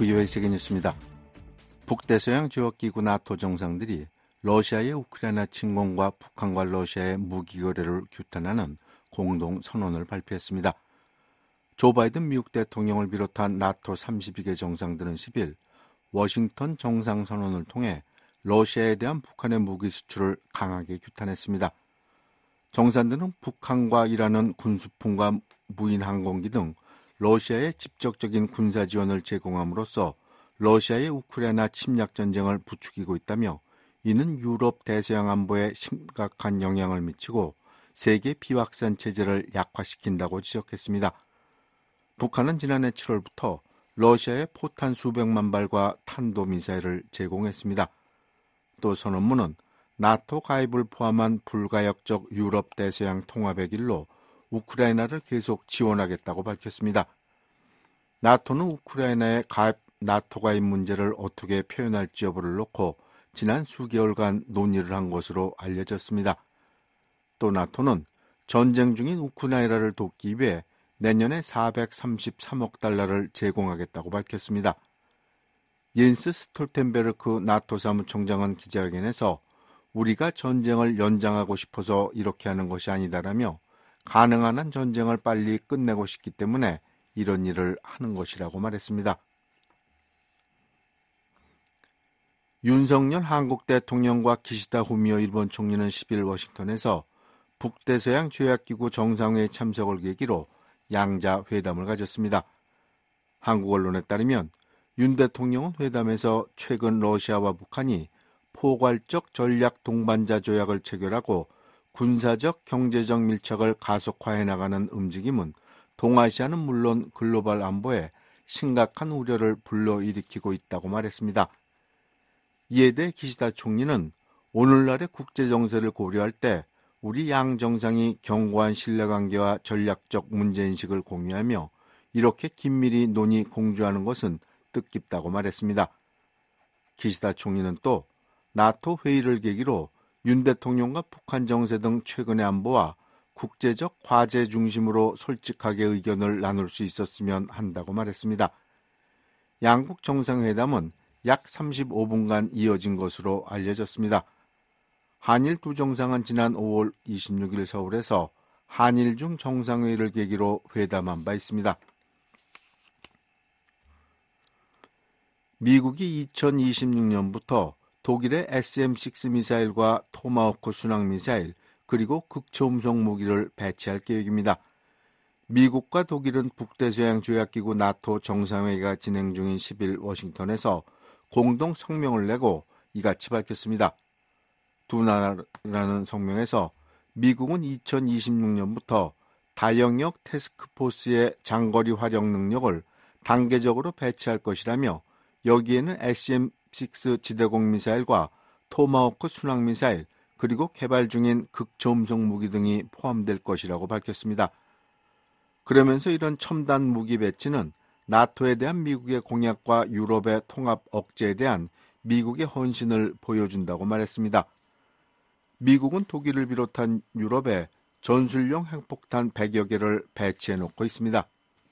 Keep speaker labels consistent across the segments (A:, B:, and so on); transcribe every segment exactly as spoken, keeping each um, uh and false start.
A: 비오에이 세계뉴스입니다. 북대서양 지역기구 나토 정상들이 러시아의 우크라이나 침공과 북한과 러시아의 무기 거래를 규탄하는 공동 선언을 발표했습니다. 조 바이든 미국 대통령을 비롯한 나토 삼십이 개 정상들은 십일 워싱턴 정상선언을 통해 러시아에 대한 북한의 무기 수출을 강하게 규탄했습니다. 정상들은 북한과 일하는 군수품과 무인 항공기 등 러시아에 직접적인 군사 지원을 제공함으로써 러시아의 우크라이나 침략 전쟁을 부추기고 있다며 이는 유럽 대서양 안보에 심각한 영향을 미치고 세계 비확산 체제를 약화시킨다고 지적했습니다. 북한은 지난해 칠월부터 러시아에 포탄 수백만 발과 탄도미사일을 제공했습니다. 또 선언문은 나토 가입을 포함한 불가역적 유럽 대서양 통합의 길로 우크라이나를 계속 지원하겠다고 밝혔습니다. 나토는 우크라이나의 가입, 나토 가입 문제를 어떻게 표현할지 여부를 놓고 지난 수개월간 논의를 한 것으로 알려졌습니다. 또 나토는 전쟁 중인 우크라이나를 돕기 위해 내년에 사백삼십삼억 달러를 제공하겠다고 밝혔습니다. 옌스 스톨텐베르크 나토 사무총장은 기자회견에서 우리가 전쟁을 연장하고 싶어서 이렇게 하는 것이 아니다라며 가능한 한 전쟁을 빨리 끝내고 싶기 때문에 이런 일을 하는 것이라고 말했습니다. 윤석열 한국 대통령과 기시다 후미오 일본 총리는 십일 워싱턴에서 북대서양 조약기구 정상회의 참석을 계기로 양자 회담을 가졌습니다. 한국 언론에 따르면 윤 대통령은 회담에서 최근 러시아와 북한이 포괄적 전략 동반자 조약을 체결하고 군사적 경제적 밀착을 가속화해 나가는 움직임은 동아시아는 물론 글로벌 안보에 심각한 우려를 불러일으키고 있다고 말했습니다. 이에 대해 기시다 총리는 오늘날의 국제정세를 고려할 때 우리 양 정상이 견고한 신뢰관계와 전략적 문제인식을 공유하며 이렇게 긴밀히 논의 공조하는 것은 뜻깊다고 말했습니다. 기시다 총리는 또 나토 회의를 계기로 윤 대통령과 북한 정세 등 최근의 안보와 국제적 과제 중심으로 솔직하게 의견을 나눌 수 있었으면 한다고 말했습니다. 양국 정상회담은 약 삼십오 분간 이어진 것으로 알려졌습니다. 한일 두 정상은 지난 오월 이십육일 서울에서 한일중 정상회의를 계기로 회담한 바 있습니다. 미국이 이천이십육 년부터 독일의 에스엠 식스 미사일과 토마호크 순항미사일 그리고 극초음속 무기를 배치할 계획입니다. 미국과 독일은 북대서양 조약기구 나토 정상회의가 진행 중인 십일 워싱턴에서 공동 성명을 내고 이같이 밝혔습니다. 두 나라는 성명에서 미국은 이천이십육 년부터 다영역 태스크포스의 장거리 활용 능력을 단계적으로 배치할 것이라며 여기에는 에스엠 식스 지대공 미사일과 토마호크 순항미사일 그리고 개발 중인 극초음속 무기 등이 포함될 것이라고 밝혔습니다. 그러면서 이런 첨단 무기 배치는 나토에 대한 미국의 공약과 유럽의 통합 억제에 대한 미국의 헌신을 보여준다고 말했습니다. 미국은 독일을 비롯한 유럽에 전술용 핵폭탄 백여 개를 배치해놓고 있습니다.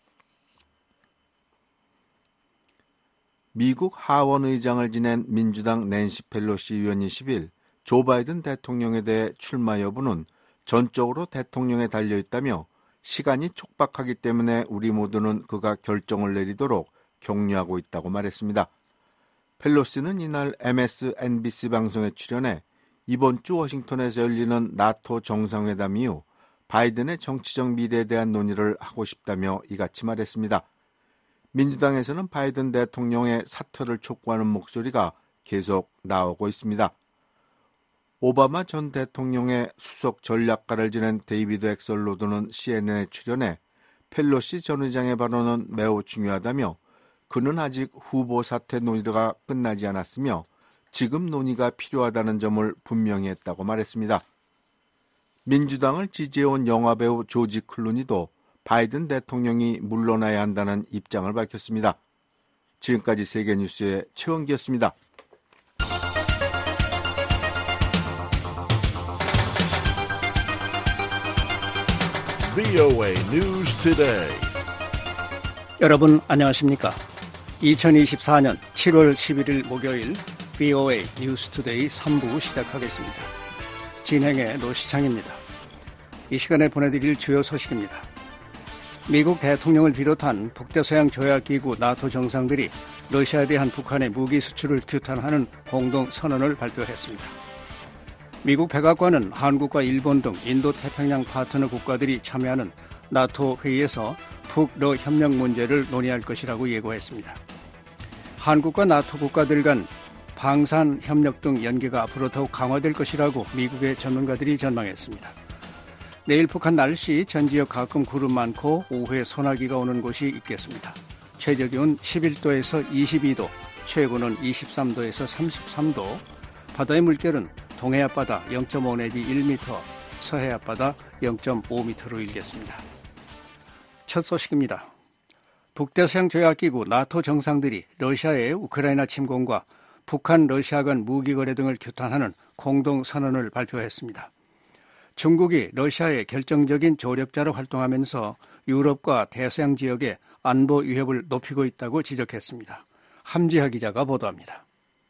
A: 미국 하원 의장을 지낸 민주당 낸시 펠로시 의원이 십일 조 바이든 대통령에 대해 출마 여부는 전적으로 대통령에 달려있다며 시간이 촉박하기 때문에 우리 모두는 그가 결정을 내리도록 격려하고 있다고 말했습니다. 펠로시는 이날 엠에스엔비씨 방송에 출연해 이번 주 워싱턴에서 열리는 나토 정상회담 이후 바이든의 정치적 미래에 대한 논의를 하고 싶다며 이같이 말했습니다. 민주당에서는 바이든 대통령의 사퇴를 촉구하는 목소리가 계속 나오고 있습니다. 오바마 전 대통령의 수석 전략가를 지낸 데이비드 엑설로드는 씨엔엔에 출연해 펠로시 전 의장의 발언은 매우 중요하다며 그는 아직 후보 사퇴 논의가 끝나지 않았으며 지금 논의가 필요하다는 점을 분명히 했다고 말했습니다. 민주당을 지지해온 영화배우 조지 클루니도 바이든 대통령이 물러나야 한다는 입장을 밝혔습니다. 지금까지 세계뉴스의 최원기였습니다.
B: 브이오에이 News Today.
C: 여러분 안녕하십니까?
B: 이천이십사년 칠월 십일일 목요일 브이오에이 뉴스투데이 삼 부 시작하겠습니다. 진행의 노시창입니다. 이 시간에 보내드릴 주요 소식입니다. 미국 대통령을 비롯한 북대서양 조약기구 나토 정상들이 러시아에 대한 북한의 무기 수출을 규탄하는 공동선언을 발표했습니다. 미국 백악관은 한국과 일본 등 인도태평양 파트너 국가들이 참여하는 나토 회의에서 북러 협력 문제를 논의할 것이라고 예고했습니다. 한국과 나토 국가들 간 방산 협력 등 연계가 앞으로 더욱 강화될 것이라고 미국의 전문가들이 전망했습니다. 내일 북한 날씨 전 지역 가끔 구름 많고 오후에 소나기가 오는 곳이 있겠습니다. 최저기온 십일도에서 이십이도, 최고는 이십삼도에서 삼십삼도, 바다의 물결은 동해 앞바다 영 점 오 내지 일 미터, 서해 앞바다 영 점 오 미터로 일겠습니다. 첫 소식입니다. 북대서양 조약기구 나토 정상들이 러시아의 우크라이나 침공과 북한 러시아 간 무기 거래 등을 규탄하는 공동선언을 발표했습니다. 중국이 러시아의 결정적인 조력자로 활동하면서 유럽과 대서양 지역의 안보 위협을 높이고 있다고 지적했습니다. 함지하 기자가 보도합니다.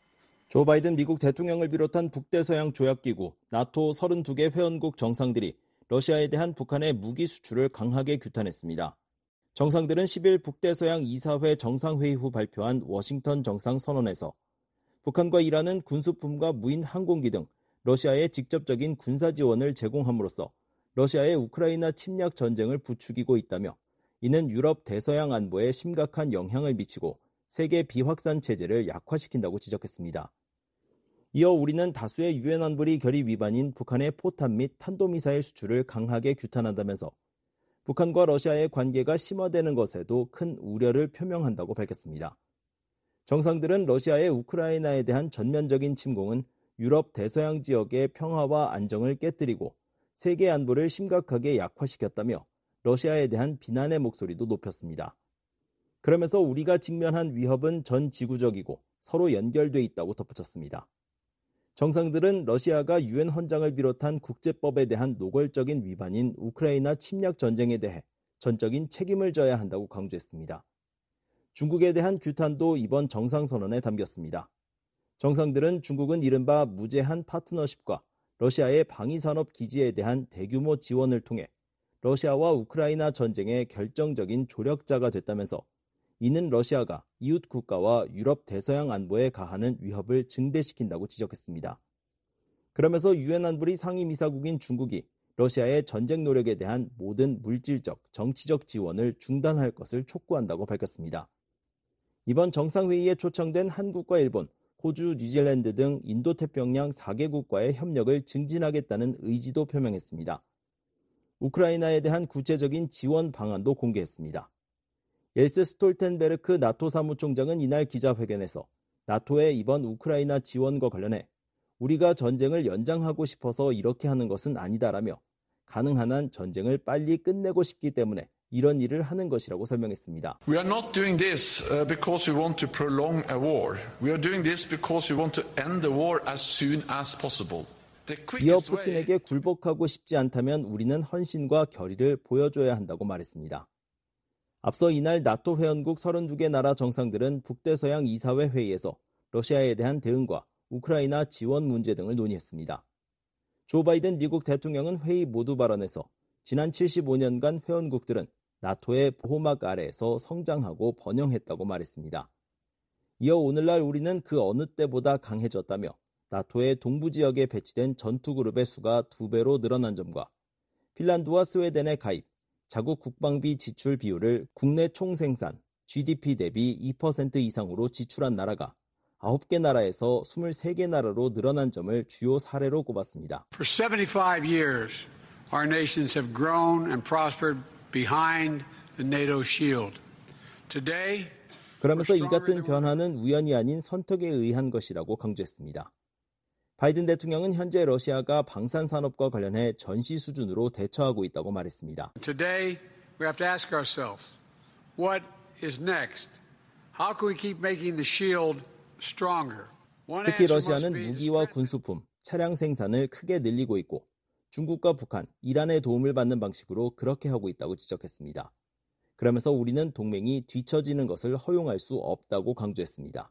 C: 조 바이든 미국 대통령을 비롯한 북대서양 조약기구 나토 서른두 개 회원국 정상들이 러시아에 대한 북한의 무기 수출을 강하게 규탄했습니다. 정상들은 십일 북대서양 이사회 정상회의 후 발표한 워싱턴 정상선언에서 북한과 이란은 군수품과 무인 항공기 등 러시아에 직접적인 군사 지원을 제공함으로써 러시아의 우크라이나 침략 전쟁을 부추기고 있다며 이는 유럽 대서양 안보에 심각한 영향을 미치고 세계 비확산 체제를 약화시킨다고 지적했습니다. 이어 우리는 다수의 유엔 안보리 결의 위반인 북한의 포탄 및 탄도미사일 수출을 강하게 규탄한다면서 북한과 러시아의 관계가 심화되는 것에도 큰 우려를 표명한다고 밝혔습니다. 정상들은 러시아의 우크라이나에 대한 전면적인 침공은 유럽 대서양 지역의 평화와 안정을 깨뜨리고 세계 안보를 심각하게 약화시켰다며 러시아에 대한 비난의 목소리도 높였습니다. 그러면서 우리가 직면한 위협은 전 지구적이고 서로 연결돼 있다고 덧붙였습니다. 정상들은 러시아가 유엔 헌장을 비롯한 국제법에 대한 노골적인 위반인 우크라이나 침략 전쟁에 대해 전적인 책임을 져야 한다고 강조했습니다. 중국에 대한 규탄도 이번 정상선언에 담겼습니다. 정상들은 중국은 이른바 무제한 파트너십과 러시아의 방위산업 기지에 대한 대규모 지원을 통해 러시아와 우크라이나 전쟁의 결정적인 조력자가 됐다면서 이는 러시아가 이웃 국가와 유럽 대서양 안보에 가하는 위협을 증대시킨다고 지적했습니다. 그러면서 유엔 안보리 상임이사국인 중국이 러시아의 전쟁 노력에 대한 모든 물질적, 정치적 지원을 중단할 것을 촉구한다고 밝혔습니다. 이번 정상회의에 초청된 한국과 일본, 호주, 뉴질랜드 등 인도태평양 사 개국과의 협력을 증진하겠다는 의지도 표명했습니다. 우크라이나에 대한 구체적인 지원 방안도 공개했습니다. 옐스 스톨텐베르크 나토 사무총장은 이날 기자회견에서 나토의 이번 우크라이나 지원과 관련해 우리가 전쟁을 연장하고 싶어서 이렇게 하는 것은 아니다라며 가능한 한 전쟁을 빨리 끝내고 싶기 때문에 이런 일을 하는 것이라고 설명했습니다.
D: We are not doing this because we want to prolong a war. We are doing this because we want to end the war as soon as possible.
C: 이어 푸틴에게 굴복하고 싶지 않다면 우리는 헌신과 결의를 보여줘야 한다고 말했습니다. 앞서 이날 나토 회원국 서른두 개 나라 정상들은 북대서양 이사회 회의에서 러시아에 대한 대응과 우크라이나 지원 문제 등을 논의했습니다. 조 바이든 미국 대통령은 회의 모두 발언에서 지난 칠십오 년간 회원국들은 나토의 보호막 아래에서 성장하고 번영했다고 말했습니다. 이어 오늘날 우리는 그 어느 때보다 강해졌다며 나토의 동부 지역에 배치된 전투그룹의 수가 두 배로 늘어난 점과 핀란드와 스웨덴의 가입, 자국 국방비 지출 비율을 국내 총생산, 지디피 대비 이 퍼센트 이상으로 지출한 나라가 아홉 개 나라에서 스물세 개 나라로 늘어난 점을 주요 사례로 꼽았습니다.
E: For seventy-five years, our nations have grown and prospered behind the NATO shield. Today,
C: 그러면서 이 같은 변화는 우연이 아닌 선택에 의한 것이라고 강조했습니다. 바이든 대통령은 현재 러시아가 방산산업과 관련해 전시 수준으로 대처하고 있다고 말했습니다.
E: Today, we have to ask ourselves, what is next? How can we keep making the shield stronger?
C: 특히 러시아는 무기와 군수품, 차량 생산을 크게 늘리고 있고 중국과 북한, 이란의 도움을 받는 방식으로 그렇게 하고 있다고 지적했습니다. 그러면서 우리는 동맹이 뒤처지는 것을 허용할 수 없다고 강조했습니다.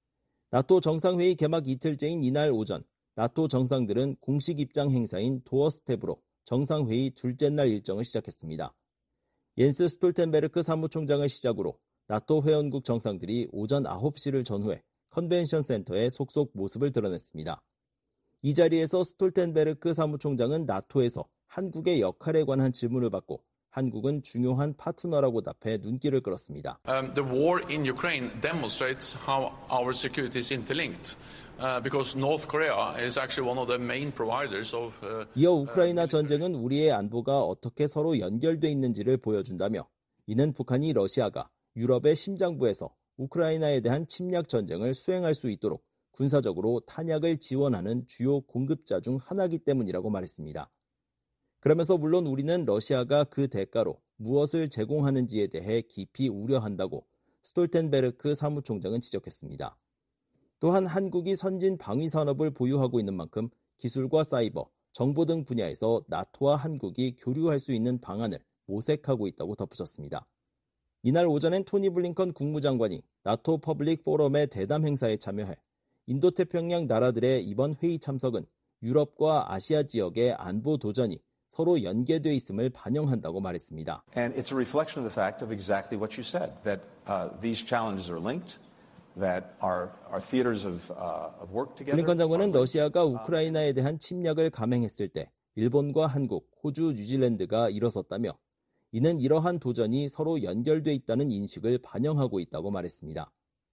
C: 나토 정상회의 개막 이틀째인 이날 오전, 나토 정상들은 공식 입장 행사인 도어 스텝으로 정상회의 둘째 날 일정을 시작했습니다. 옌스 스톨텐베르크 사무총장을 시작으로 나토 회원국 정상들이 오전 아홉 시를 전후해 컨벤션 센터에 속속 모습을 드러냈습니다. 이 자리에서 스톨텐베르크 사무총장은 나토에서 한국의 역할에 관한 질문을 받고 한국은 중요한 파트너라고 답해 눈길을 끌었습니다.
D: Um, the war in Ukraine demonstrates how our security is interlinked. Uh, because North Korea is actually one of the main providers of. Uh,
C: 이어 우크라이나 전쟁은 우리의 안보가 어떻게 서로 연결돼 있는지를 보여준다며 이는 북한이 러시아가 유럽의 심장부에서 우크라이나에 대한 침략 전쟁을 수행할 수 있도록 군사적으로 탄약을 지원하는 주요 공급자 중 하나이기 때문이라고 말했습니다. 그러면서 물론 우리는 러시아가 그 대가로 무엇을 제공하는지에 대해 깊이 우려한다고 스톨텐베르크 사무총장은 지적했습니다. 또한 한국이 선진 방위 산업을 보유하고 있는 만큼 기술과 사이버, 정보 등 분야에서 나토와 한국이 교류할 수 있는 방안을 모색하고 있다고 덧붙였습니다. 이날 오전엔 토니 블링컨 국무장관이 나토 퍼블릭 포럼의 대담 행사에 참여해 인도태평양 나라들의 이번 회의 참석은 유럽과 아시아 지역의 안보 도전이 서로 연계돼 있음을 반영한다고 말했습니다.
F: And it's a reflection of the fact of exactly what you said, that uh, these challenges are linked. That our, our theaters of, uh, of work together.
C: 블링컨 장관은 러시아가 우크라이나에 대한 침략을 감행했을 때 일본과 한국, 호주, 뉴질랜드가 일어섰다며 이는 이러한 도전이 서로 연결돼 있다는 인식을 반영하고 있다고 말했습니다.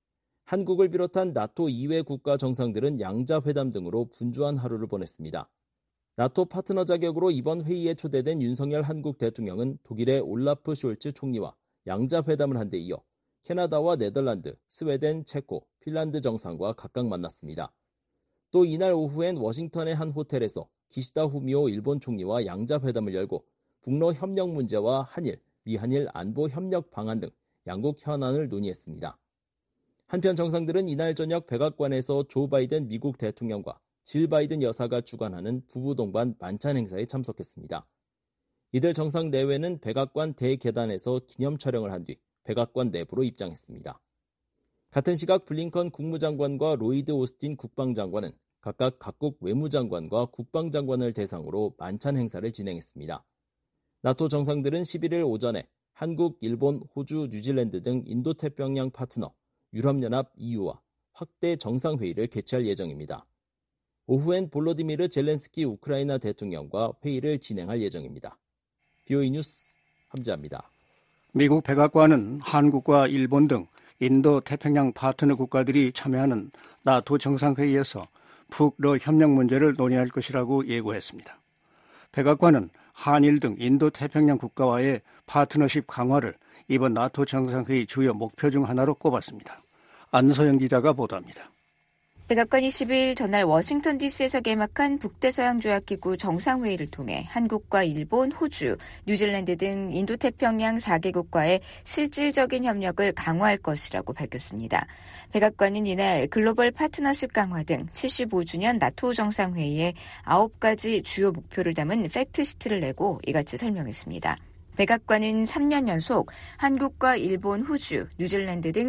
C: 한국을 비롯한 나토 이외 국가 정상들은 양자회담 등으로 분주한 하루를 보냈습니다. 나토 파트너 자격으로 이번 회의에 초대된 윤석열 한국 대통령은 독일의 올라프 숄츠 총리와 양자회담을 한 데 이어 캐나다와 네덜란드, 스웨덴, 체코, 핀란드 정상과 각각 만났습니다. 또 이날 오후엔 워싱턴의 한 호텔에서 기시다 후미오 일본 총리와 양자회담을 열고 북러 협력 문제와 한일, 미한일 안보 협력 방안 등 양국 현안을 논의했습니다. 한편 정상들은 이날 저녁 백악관에서 조 바이든 미국 대통령과 질 바이든 여사가 주관하는 부부 동반 만찬 행사에 참석했습니다. 이들 정상 내외는 백악관 대계단에서 기념 촬영을 한 뒤 백악관 내부로 입장했습니다. 같은 시각 블링컨 국무장관과 로이드 오스틴 국방장관은 각각 각국 외무장관과 국방장관을 대상으로 만찬 행사를 진행했습니다. 나토 정상들은 십일 일 오전에 한국, 일본, 호주, 뉴질랜드 등 인도태평양 파트너, 유럽연합 이유와 확대 정상회의를 개최할 예정입니다. 오후엔 볼로디미르 젤렌스키 우크라이나 대통령과 회의를 진행할 예정입니다. 비오이 뉴스 함재합니다.
B: 미국 백악관은 한국과 일본 등 인도 태평양 파트너 국가들이 참여하는 나토 정상회의에서 북러 협력 문제를 논의할 것이라고 예고했습니다. 백악관은 한일 등 인도 태평양 국가와의 파트너십 강화를 이번 나토 정상회의 주요 목표 중 하나로 꼽았습니다. 안서영 기자가 보도합니다.
G: 백악관이 십이 일 전날 워싱턴 디씨에서 개막한 북대서양조약기구 정상회의를 통해 한국과 일본, 호주, 뉴질랜드 등 인도태평양 사 개국과의 실질적인 협력을 강화할 것이라고 밝혔습니다. 백악관은 이날 글로벌 파트너십 강화 등 칠십오 주년 나토 정상회의에 아홉 가지 주요 목표를 담은 팩트시트를 내고 이같이 설명했습니다. 백악관은 삼 년 연속 한국과 일본, 호주, 뉴질랜드 등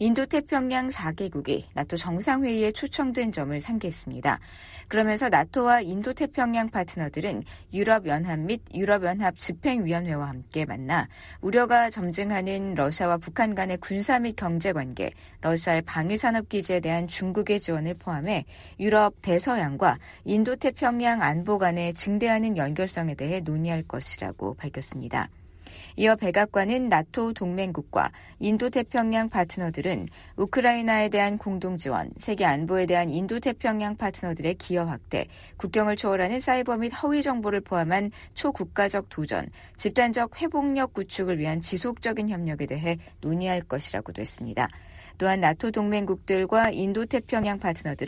G: 인도태평양 사 개국이 나토 정상회의에 초청된 점을 상기했습니다. 그러면서 나토와 인도태평양 파트너들은 유럽연합 및 유럽연합 집행위원회와 함께 만나 우려가 점증하는 러시아와 북한 간의 군사 및 경제관계, 러시아의 방위산업기지에 대한 중국의 지원을 포함해 유럽 대서양과 인도태평양 안보 간의 증대하는 연결성에 대해 논의할 것이라고 밝혔습니다. 이어 백악관은 나토 동맹국과 인도태평양 파트너들은 우크라이나에 대한 공동지원, 세계 안보에 대한 인도태평양 파트너들의 기여 확대, 국경을 초월하는 사이버 및 허위 정보를 포함한 초국가적 도전, 집단적 회복력 구축을 위한 지속적인 협력에 대해 논의할 것이라고도 했습니다. 또한 나토 동맹국들과 인도태평양 파트너들은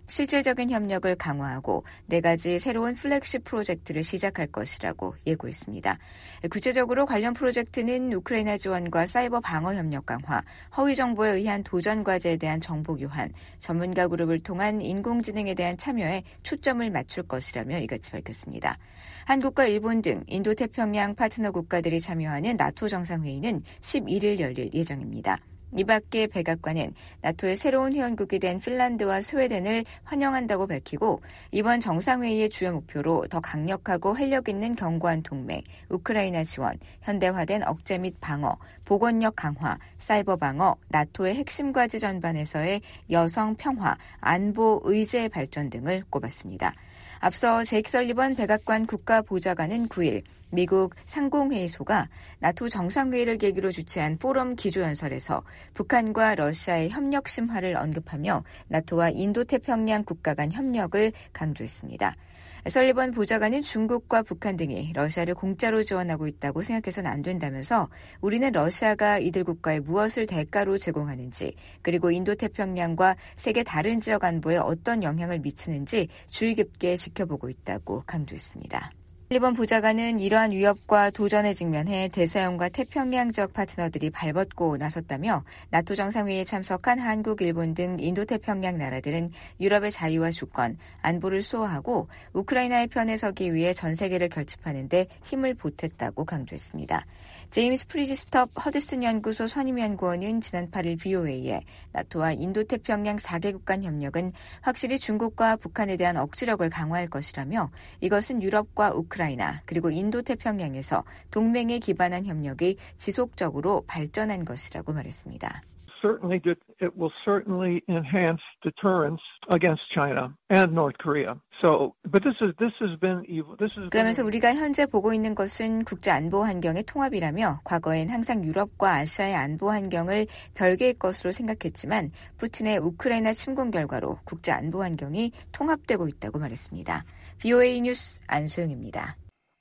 G: 실질적인 협력을 강화하고 네 가지 새로운 플래그십 프로젝트를 시작할 것이라고 예고했습니다. 구체적으로 관련 프로젝트는 우크라이나 지원과 사이버 방어 협력 강화, 허위 정보에 의한 도전 과제에 대한 정보 교환, 전문가 그룹을 통한 인공지능에 대한 참여에 초점을 맞출 것이라며 이같이 밝혔습니다. 한국과 일본 등 인도태평양 파트너 국가들이 참여하는 나토 정상회의는 십일 일 열릴 예정입니다. 이 밖에 백악관은 나토의 새로운 회원국이 된 핀란드와 스웨덴을 환영한다고 밝히고 이번 정상회의의 주요 목표로 더 강력하고 활력 있는 견고한 동맹, 우크라이나 지원, 현대화된 억제 및 방어, 보건력 강화, 사이버 방어, 나토의 핵심 과제 전반에서의 여성 평화, 안보 의제 발전 등을 꼽았습니다. 앞서 제이크 설리번 백악관 국가보좌관은 구 일 미국 상공회의소가 나토 정상회의를 계기로 주최한 포럼 기조연설에서 북한과 러시아의 협력 심화를 언급하며 나토와 인도태평양 국가 간 협력을 강조했습니다. 설리번 보좌관은 중국과 북한 등이 러시아를 공짜로 지원하고 있다고 생각해서는 안 된다면서 우리는 러시아가 이들 국가에 무엇을 대가로 제공하는지 그리고 인도태평양과 세계 다른 지역 안보에 어떤 영향을 미치는지 주의 깊게 지켜보고 있다고 강조했습니다. 설리번 보좌관은 이러한 위협과 도전에 직면해 대서양과 태평양 지역 파트너들이 발벗고 나섰다며 나토 정상회의에 참석한 한국, 일본 등 인도태평양 나라들은 유럽의 자유와 주권, 안보를 수호하고 우크라이나의 편에 서기 위해 전 세계를 결집하는 데 힘을 보탰다고 강조했습니다. 제임스 프리지스톱 허드슨 연구소 선임연구원은 지난 팔 일 브이오에이에 나토와 인도태평양 사 개국 간 협력은 확실히 중국과 북한에 대한 억지력을 강화할 것이라며 이것은 유럽과 우크라이나 우크라이나 그리고 인도태평양에서 동맹에 기반한 협력이 지속적으로 발전한 것이라고 말했습니다.
H: Certainly, it will certainly enhance deterrence against China and North Korea. So, but this is this has been evil. This is.
G: 그러면서 우리가 현재 보고 있는 것은 국제 안보 환경의 통합이라며 과거엔 항상 유럽과 아시아의 안보 환경을 별개의 것으로 생각했지만 푸틴의 우크라이나 침공 결과로 국제 안보 환경이 통합되고 있다고 말했습니다. 브이오에이 뉴스 안소영입니다.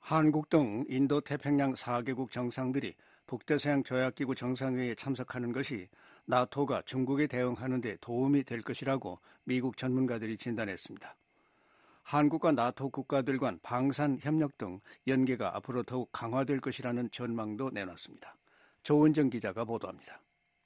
B: 한국 등 인도태평양 사 개국 정상들이 북대서양 조약기구 정상회의에 참석하는 것이 나토가 중국에 대응하는 데 도움이 될 것이라고 미국 전문가들이 진단했습니다. 한국과 나토 국가들 간 방산 협력 등 연계가 앞으로 더욱 강화될 것이라는 전망도 내놨습니다. 조은정 기자가 보도합니다.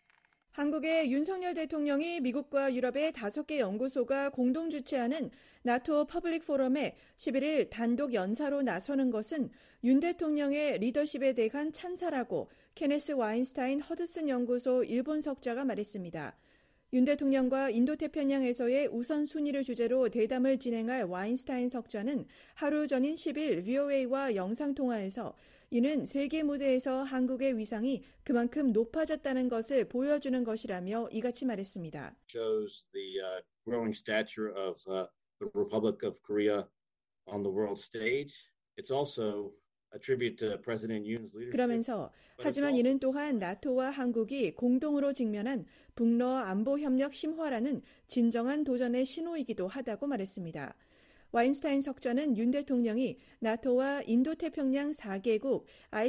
I: 한국의 윤석열 대통령이 미국과 유럽의 다섯 개 연구소가 공동 주최하는 나토 퍼블릭 포럼에 십일 일 단독 연사로 나서는 것은 윤 대통령의 리더십에 대한 찬사라고 케네스 와인스타인 허드슨 연구소 일본 석자가 말했습니다. 윤 대통령과 인도태평양에서의 우선순위를 주제로 대담을 진행할 와인스타인 석자는 하루 전인 십 일 브이오에이와 영상통화에서 이는 세계 무대에서 한국의 위상이 그만큼 높아졌다는 것을 보여주는 것이라며 이같이 말했습니다.
J: shows the uh, growing stature of uh, the Republic of Korea on the world stage. It's also a tribute to President Yoon's leadership.
I: 그러면서 하지만 이는 또한 나토와 한국이 공동으로 직면한 북러 안보 협력 심화라는 진정한 도전의 신호이기도 하다고 말했습니다. 와인스타인 석자는 윤 대통령이 나토와 인도태평양 사 개국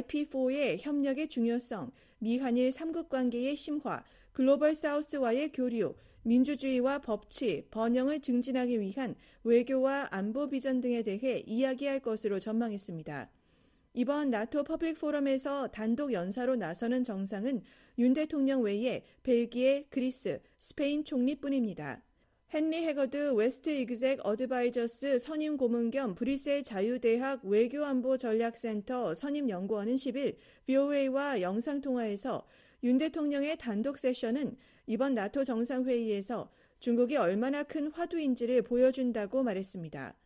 I: 아이피사의 협력의 중요성, 미한일 삼 국 관계의 심화, 글로벌 사우스와의 교류, 민주주의와 법치, 번영을 증진하기 위한 외교와 안보 비전 등에 대해 이야기할 것으로 전망했습니다. 이번 나토 퍼블릭 포럼에서 단독 연사로 나서는 정상은 윤 대통령 외에 벨기에, 그리스, 스페인 총리뿐입니다. 헨리 해거드 웨스트 이그젝 어드바이저스 선임 고문 겸 브뤼셀 자유대학 외교안보 전략센터 선임 연구원은 십 일 브이오에이와 영상통화에서 윤 대통령의 단독 세션은 이번 나토 정상회의에서 중국이 얼마나 큰 화두인지를 보여준다고 말했습니다.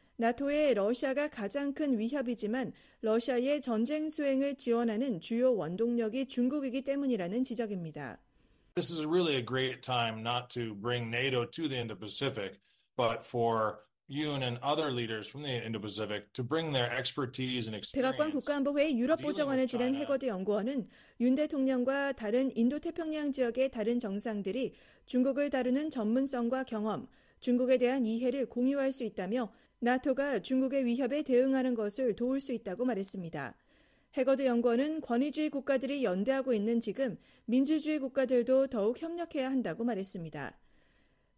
I: 나토의 러시아가 가장 큰 위협이지만 러시아의 전쟁 수행을 지원하는 주요 원동력이 중국이기 때문이라는 지적입니다.
K: This is really a great time not to bring NATO to the Indo-Pacific, but for Yoon and other leaders from the Indo-Pacific to bring their expertise and experience.
I: 백악관 국가안보회의 유럽보좌관을 지낸 해거드 연구원은 윤 대통령과 다른 인도태평양 지역의 다른 정상들이 중국을 다루는 전문성과 경험, 중국에 대한 이해를 공유할 수 있다며 나토가 중국의 위협에 대응하는 것을 도울 수 있다고 말했습니다. 해거드 연구원은 권위주의 국가들이 연대하고 있는 지금 민주주의 국가들도 더욱 협력해야 한다고 말했습니다.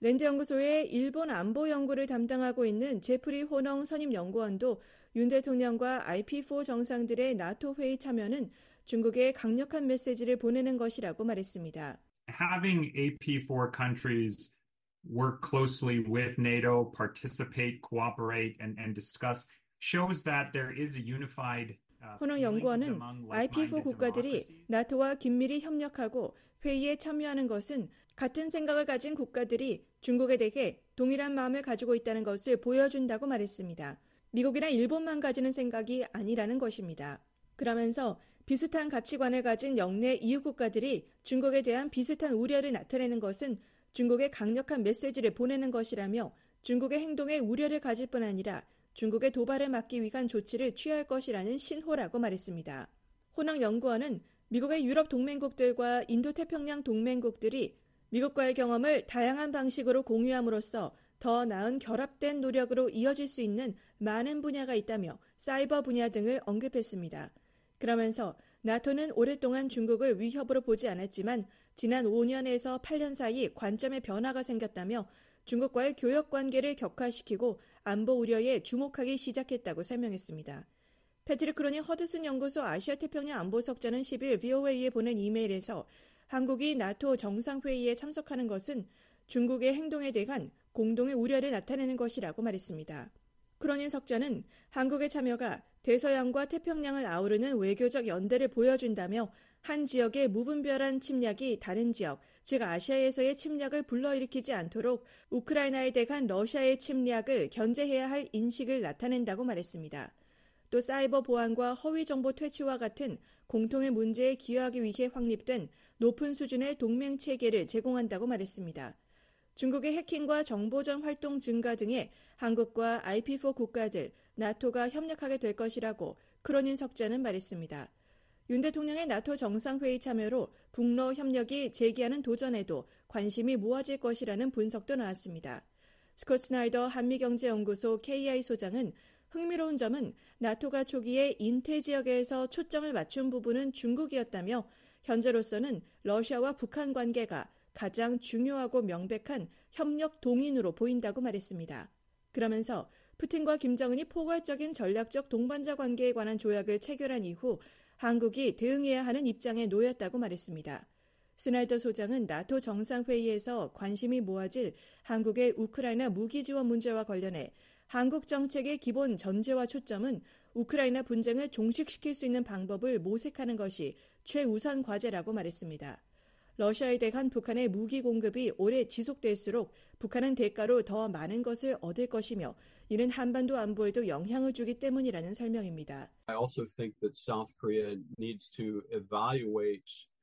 I: 랜드연구소의 일본 안보 연구를 담당하고 있는 제프리 호농 선임연구원도 윤 대통령과 아이피포 정상들의 나토 회의 참여는 중국에 강력한 메시지를 보내는 것이라고 말했습니다.
L: Having A P four countries work closely with NATO, participate, cooperate, and, and discuss shows that there is a unified
I: 호농 연구원은 아이피포 국가들이 나토와 긴밀히 협력하고 회의에 참여하는 것은 같은 생각을 가진 국가들이 중국에 대해 동일한 마음을 가지고 있다는 것을 보여준다고 말했습니다. 미국이나 일본만 가지는 생각이 아니라는 것입니다. 그러면서 비슷한 가치관을 가진 영내 이웃 국가들이 중국에 대한 비슷한 우려를 나타내는 것은 중국에 강력한 메시지를 보내는 것이라며 중국의 행동에 우려를 가질 뿐 아니라 중국의 도발을 막기 위한 조치를 취할 것이라는 신호라고 말했습니다. 호낭 연구원은 미국의 유럽 동맹국들과 인도태평양 동맹국들이 미국과의 경험을 다양한 방식으로 공유함으로써 더 나은 결합된 노력으로 이어질 수 있는 많은 분야가 있다며 사이버 분야 등을 언급했습니다. 그러면서 나토는 오랫동안 중국을 위협으로 보지 않았지만 지난 오 년에서 팔 년 사이 관점의 변화가 생겼다며 중국과의 교역 관계를 격화시키고 안보 우려에 주목하기 시작했다고 설명했습니다. 패트릭 크로니 허드슨 연구소 아시아태평양 안보석자는 십 일 브이오에이에 보낸 이메일에서 한국이 나토 정상회의에 참석하는 것은 중국의 행동에 대한 공동의 우려를 나타내는 것이라고 말했습니다. 크로니 석자는 한국의 참여가 대서양과 태평양을 아우르는 외교적 연대를 보여준다며 한 지역의 무분별한 침략이 다른 지역, 즉 아시아에서의 침략을 불러일으키지 않도록 우크라이나에 대한 러시아의 침략을 견제해야 할 인식을 나타낸다고 말했습니다. 또 사이버 보안과 허위 정보 퇴치와 같은 공통의 문제에 기여하기 위해 확립된 높은 수준의 동맹 체계를 제공한다고 말했습니다. 중국의 해킹과 정보전 활동 증가 등에 한국과 아이피포 국가들, 나토가 협력하게 될 것이라고 크로닌 석자는 말했습니다. 윤 대통령의 나토 정상회의 참여로 북러 협력이 제기하는 도전에도 관심이 모아질 것이라는 분석도 나왔습니다. 스콧 스나이더 한미경제연구소 케이아이 소장은 흥미로운 점은 나토가 초기에 인태 지역에서 초점을 맞춘 부분은 중국이었다며 현재로서는 러시아와 북한 관계가 가장 중요하고 명백한 협력 동인으로 보인다고 말했습니다. 그러면서 푸틴과 김정은이 포괄적인 전략적 동반자 관계에 관한 조약을 체결한 이후 한국이 대응해야 하는 입장에 놓였다고 말했습니다. 스나이더 소장은 나토 정상회의에서 관심이 모아질 한국의 우크라이나 무기 지원 문제와 관련해 한국 정책의 기본 전제와 초점은 우크라이나 분쟁을 종식시킬 수 있는 방법을 모색하는 것이 최우선 과제라고 말했습니다. 러시아에 대한 북한의 무기 공급이 오래 지속될수록 북한은 대가로 더 많은 것을 얻을 것이며 이는 한반도 안보에도 영향을 주기 때문이라는 설명입니다.
M: I also think that South Korea needs to evaluate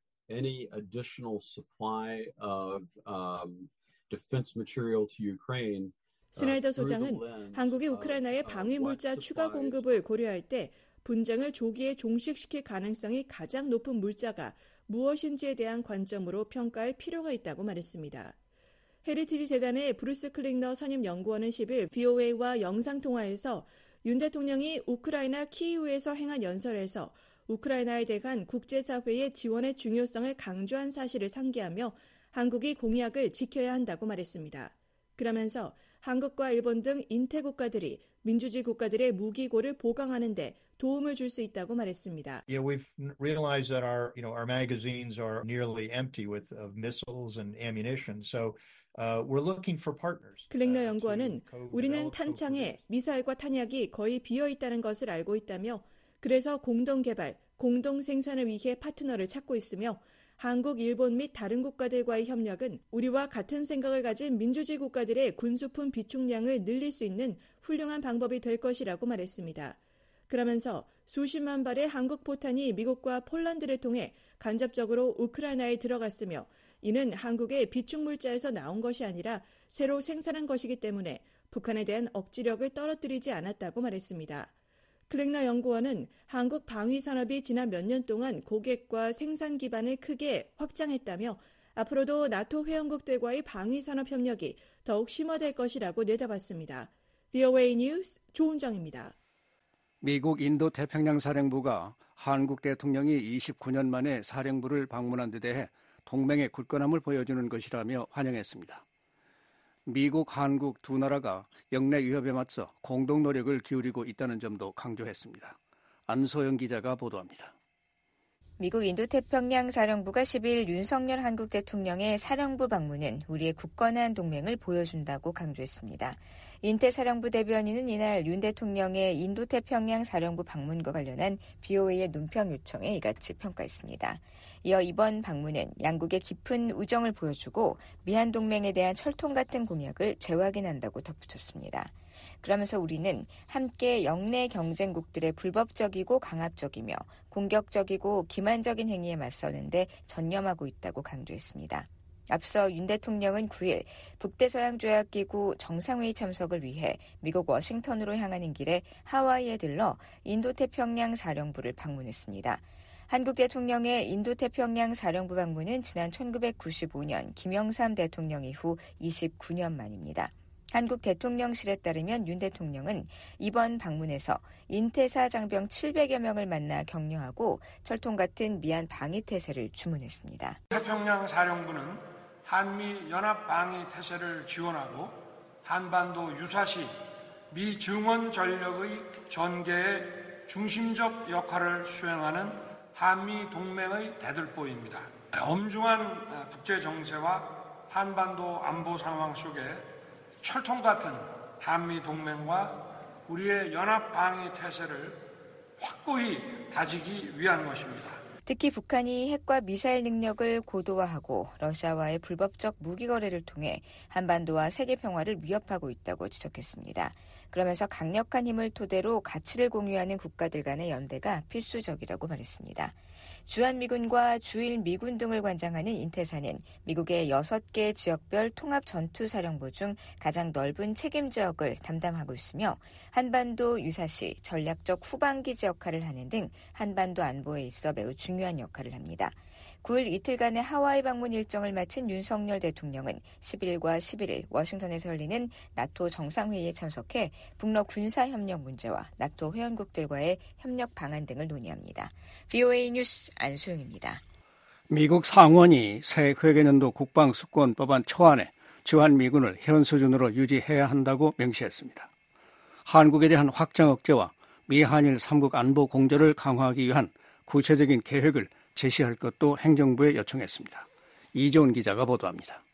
M: any additional supply of um, defense material to Ukraine.
I: 스나이더 소장은 한국이 우크라이나의 방위 물자 추가 공급을 고려할 때 분쟁을 조기에 종식시킬 가능성이 가장 높은 물자가 무엇인지에 대한 관점으로 평가할 필요가 있다고 말했습니다. 헤리티지 재단의 브루스 클링너 선임 연구원은 십 일 브이오에이와 영상통화에서 윤 대통령이 우크라이나 키이우에서 행한 연설에서 우크라이나에 대한 국제사회의 지원의 중요성을 강조한 사실을 상기하며 한국이 공약을 지켜야 한다고 말했습니다. 그러면서 한국과 일본 등 인태 국가들이 민주주의 국가들의 무기고를 보강하는 데 도움을 줄 수 있다고 말했습니다.
N: Yeah, we've realized that our, you know, our magazines are nearly empty with of missiles and ammunition. So uh, we're looking for partners.
I: 클링너 연구원은 우리는 탄창에 미사일과 탄약이 거의 비어 있다는 것을 알고 있다며 그래서 공동 개발, 공동 생산을 위해 파트너를 찾고 있으며 한국, 일본 및 다른 국가들과의 협력은 우리와 같은 생각을 가진 민주주의 국가들의 군수품 비축량을 늘릴 수 있는 훌륭한 방법이 될 것이라고 말했습니다. 그러면서 수십만 발의 한국 포탄이 미국과 폴란드를 통해 간접적으로 우크라이나에 들어갔으며 이는 한국의 비축물자에서 나온 것이 아니라 새로 생산한 것이기 때문에 북한에 대한 억지력을 떨어뜨리지 않았다고 말했습니다. 클링너 연구원은 한국 방위산업이 지난 몇 년 동안 고객과 생산 기반을 크게 확장했다며 앞으로도 나토 회원국들과의 방위산업 협력이 더욱 심화될 것이라고 내다봤습니다. 브이오에이 뉴스 조은정입니다.
B: 미국 인도태평양 사령부가 한국 대통령이 이십구 년 만에 사령부를 방문한 데 대해 동맹의 굳건함을 보여주는 것이라며 환영했습니다. 미국, 한국 두 나라가 영내 위협에 맞서 공동 노력을 기울이고 있다는 점도 강조했습니다. 안소영 기자가 보도합니다.
G: 미국 인도태평양 사령부가 십일 윤석열 한국 대통령의 사령부 방문은 우리의 굳건한 동맹을 보여준다고 강조했습니다. 인태 사령부 대변인은 이날 윤 대통령의 인도태평양 사령부 방문과 관련한 비오에이의 논평 요청에 이같이 평가했습니다. 이어 이번 방문은 양국의 깊은 우정을 보여주고 미한 동맹에 대한 철통 같은 공약을 재확인한다고 덧붙였습니다. 그러면서 우리는 함께 영내 경쟁국들의 불법적이고 강압적이며 공격적이고 기만적인 행위에 맞서는데 전념하고 있다고 강조했습니다. 앞서 윤 대통령은 구일 북대서양조약기구 정상회의 참석을 위해 미국 워싱턴으로 향하는 길에 하와이에 들러 인도태평양 사령부를 방문했습니다. 한국 대통령의 인도태평양 사령부 방문은 지난 천구백구십오 년 김영삼 대통령 이후 이십구 년 만입니다. 한국 대통령실에 따르면 윤 대통령은 이번 방문에서 인태사 장병 칠백여 명을 만나 격려하고 철통 같은 미한 방위태세를 주문했습니다.
E: 태평양 사령부는 한미 연합 방위태세를 지원하고 한반도 유사시 미 증원 전력의 전개에 중심적 역할을 수행하는 한미 동맹의 대들보입니다. 엄중한 국제 정세와 한반도 안보 상황 속에 철통 같은 한미 동맹과 우리의 연합 방위 태세를 확고히 다지기 위한 것입니다.
G: 특히 북한이 핵과 미사일 능력을 고도화하고 러시아와의 불법적 무기 거래를 통해 한반도와 세계 평화를 위협하고 있다고 지적했습니다. 그러면서 강력한 힘을 토대로 가치를 공유하는 국가들 간의 연대가 필수적이라고 말했습니다. 주한미군과 주일 미군 등을 관장하는 인태사는 미국의 여섯 개 지역별 통합 전투사령부 중 가장 넓은 책임 지역을 담당하고 있으며 한반도 유사시 전략적 후방기지 역할을 하는 등 한반도 안보에 있어 매우 중요한 역할을 합니다. 구일 이틀간의 하와이 방문 일정을 마친 윤석열 대통령은 십일과 십일일 워싱턴에서 열리는 나토 정상회의에 참석해 북러 군사협력 문제와 나토 회원국들과의 협력 방안 등을 논의합니다. 비오에이 뉴스 안소영입니다.
B: 미국 상원이 새 회계년도 국방수권 법안 초안에 주한미군을 현 수준으로 유지해야 한다고 명시했습니다. 한국에 대한 확장 억제와 미한일 삼국 안보 공조를 강화하기 위한 구체적인 계획을 제시할 것도 행정부에 요청했습니다. 이조은 기자가 보도합니다.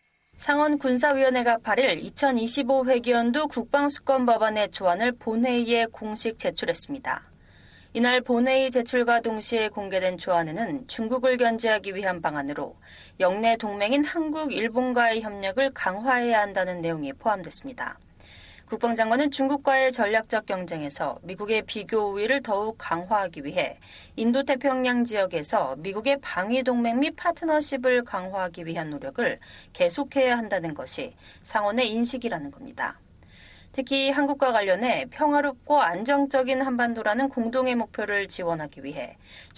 O: 상원 군사위원회가 팔일 이천이십오 회기연도 국방수권 법안의 초안을 본회의에 공식 제출했습니다. 이날 본회의 제출과 동시에 공개된 초안에는 중국을 견제하기 위한 방안으로 영내 동맹인 한국, 일본과의 협력을 강화해야 한다는 내용이 포함됐습니다. 국방장관은 중국과의 전략적 경쟁에서 미국의 비교 우위를 더욱 강화하기 위해 인도태평양 지역에서 미국의 방위동맹 및 파트너십을 강화하기 위한 노력을 계속해야 한다는 것이 상원의 인식이라는 겁니다. 특히 한국과 관련해 평화롭고 안정적인 한반도라는 공동의 목표를 지원하기 위해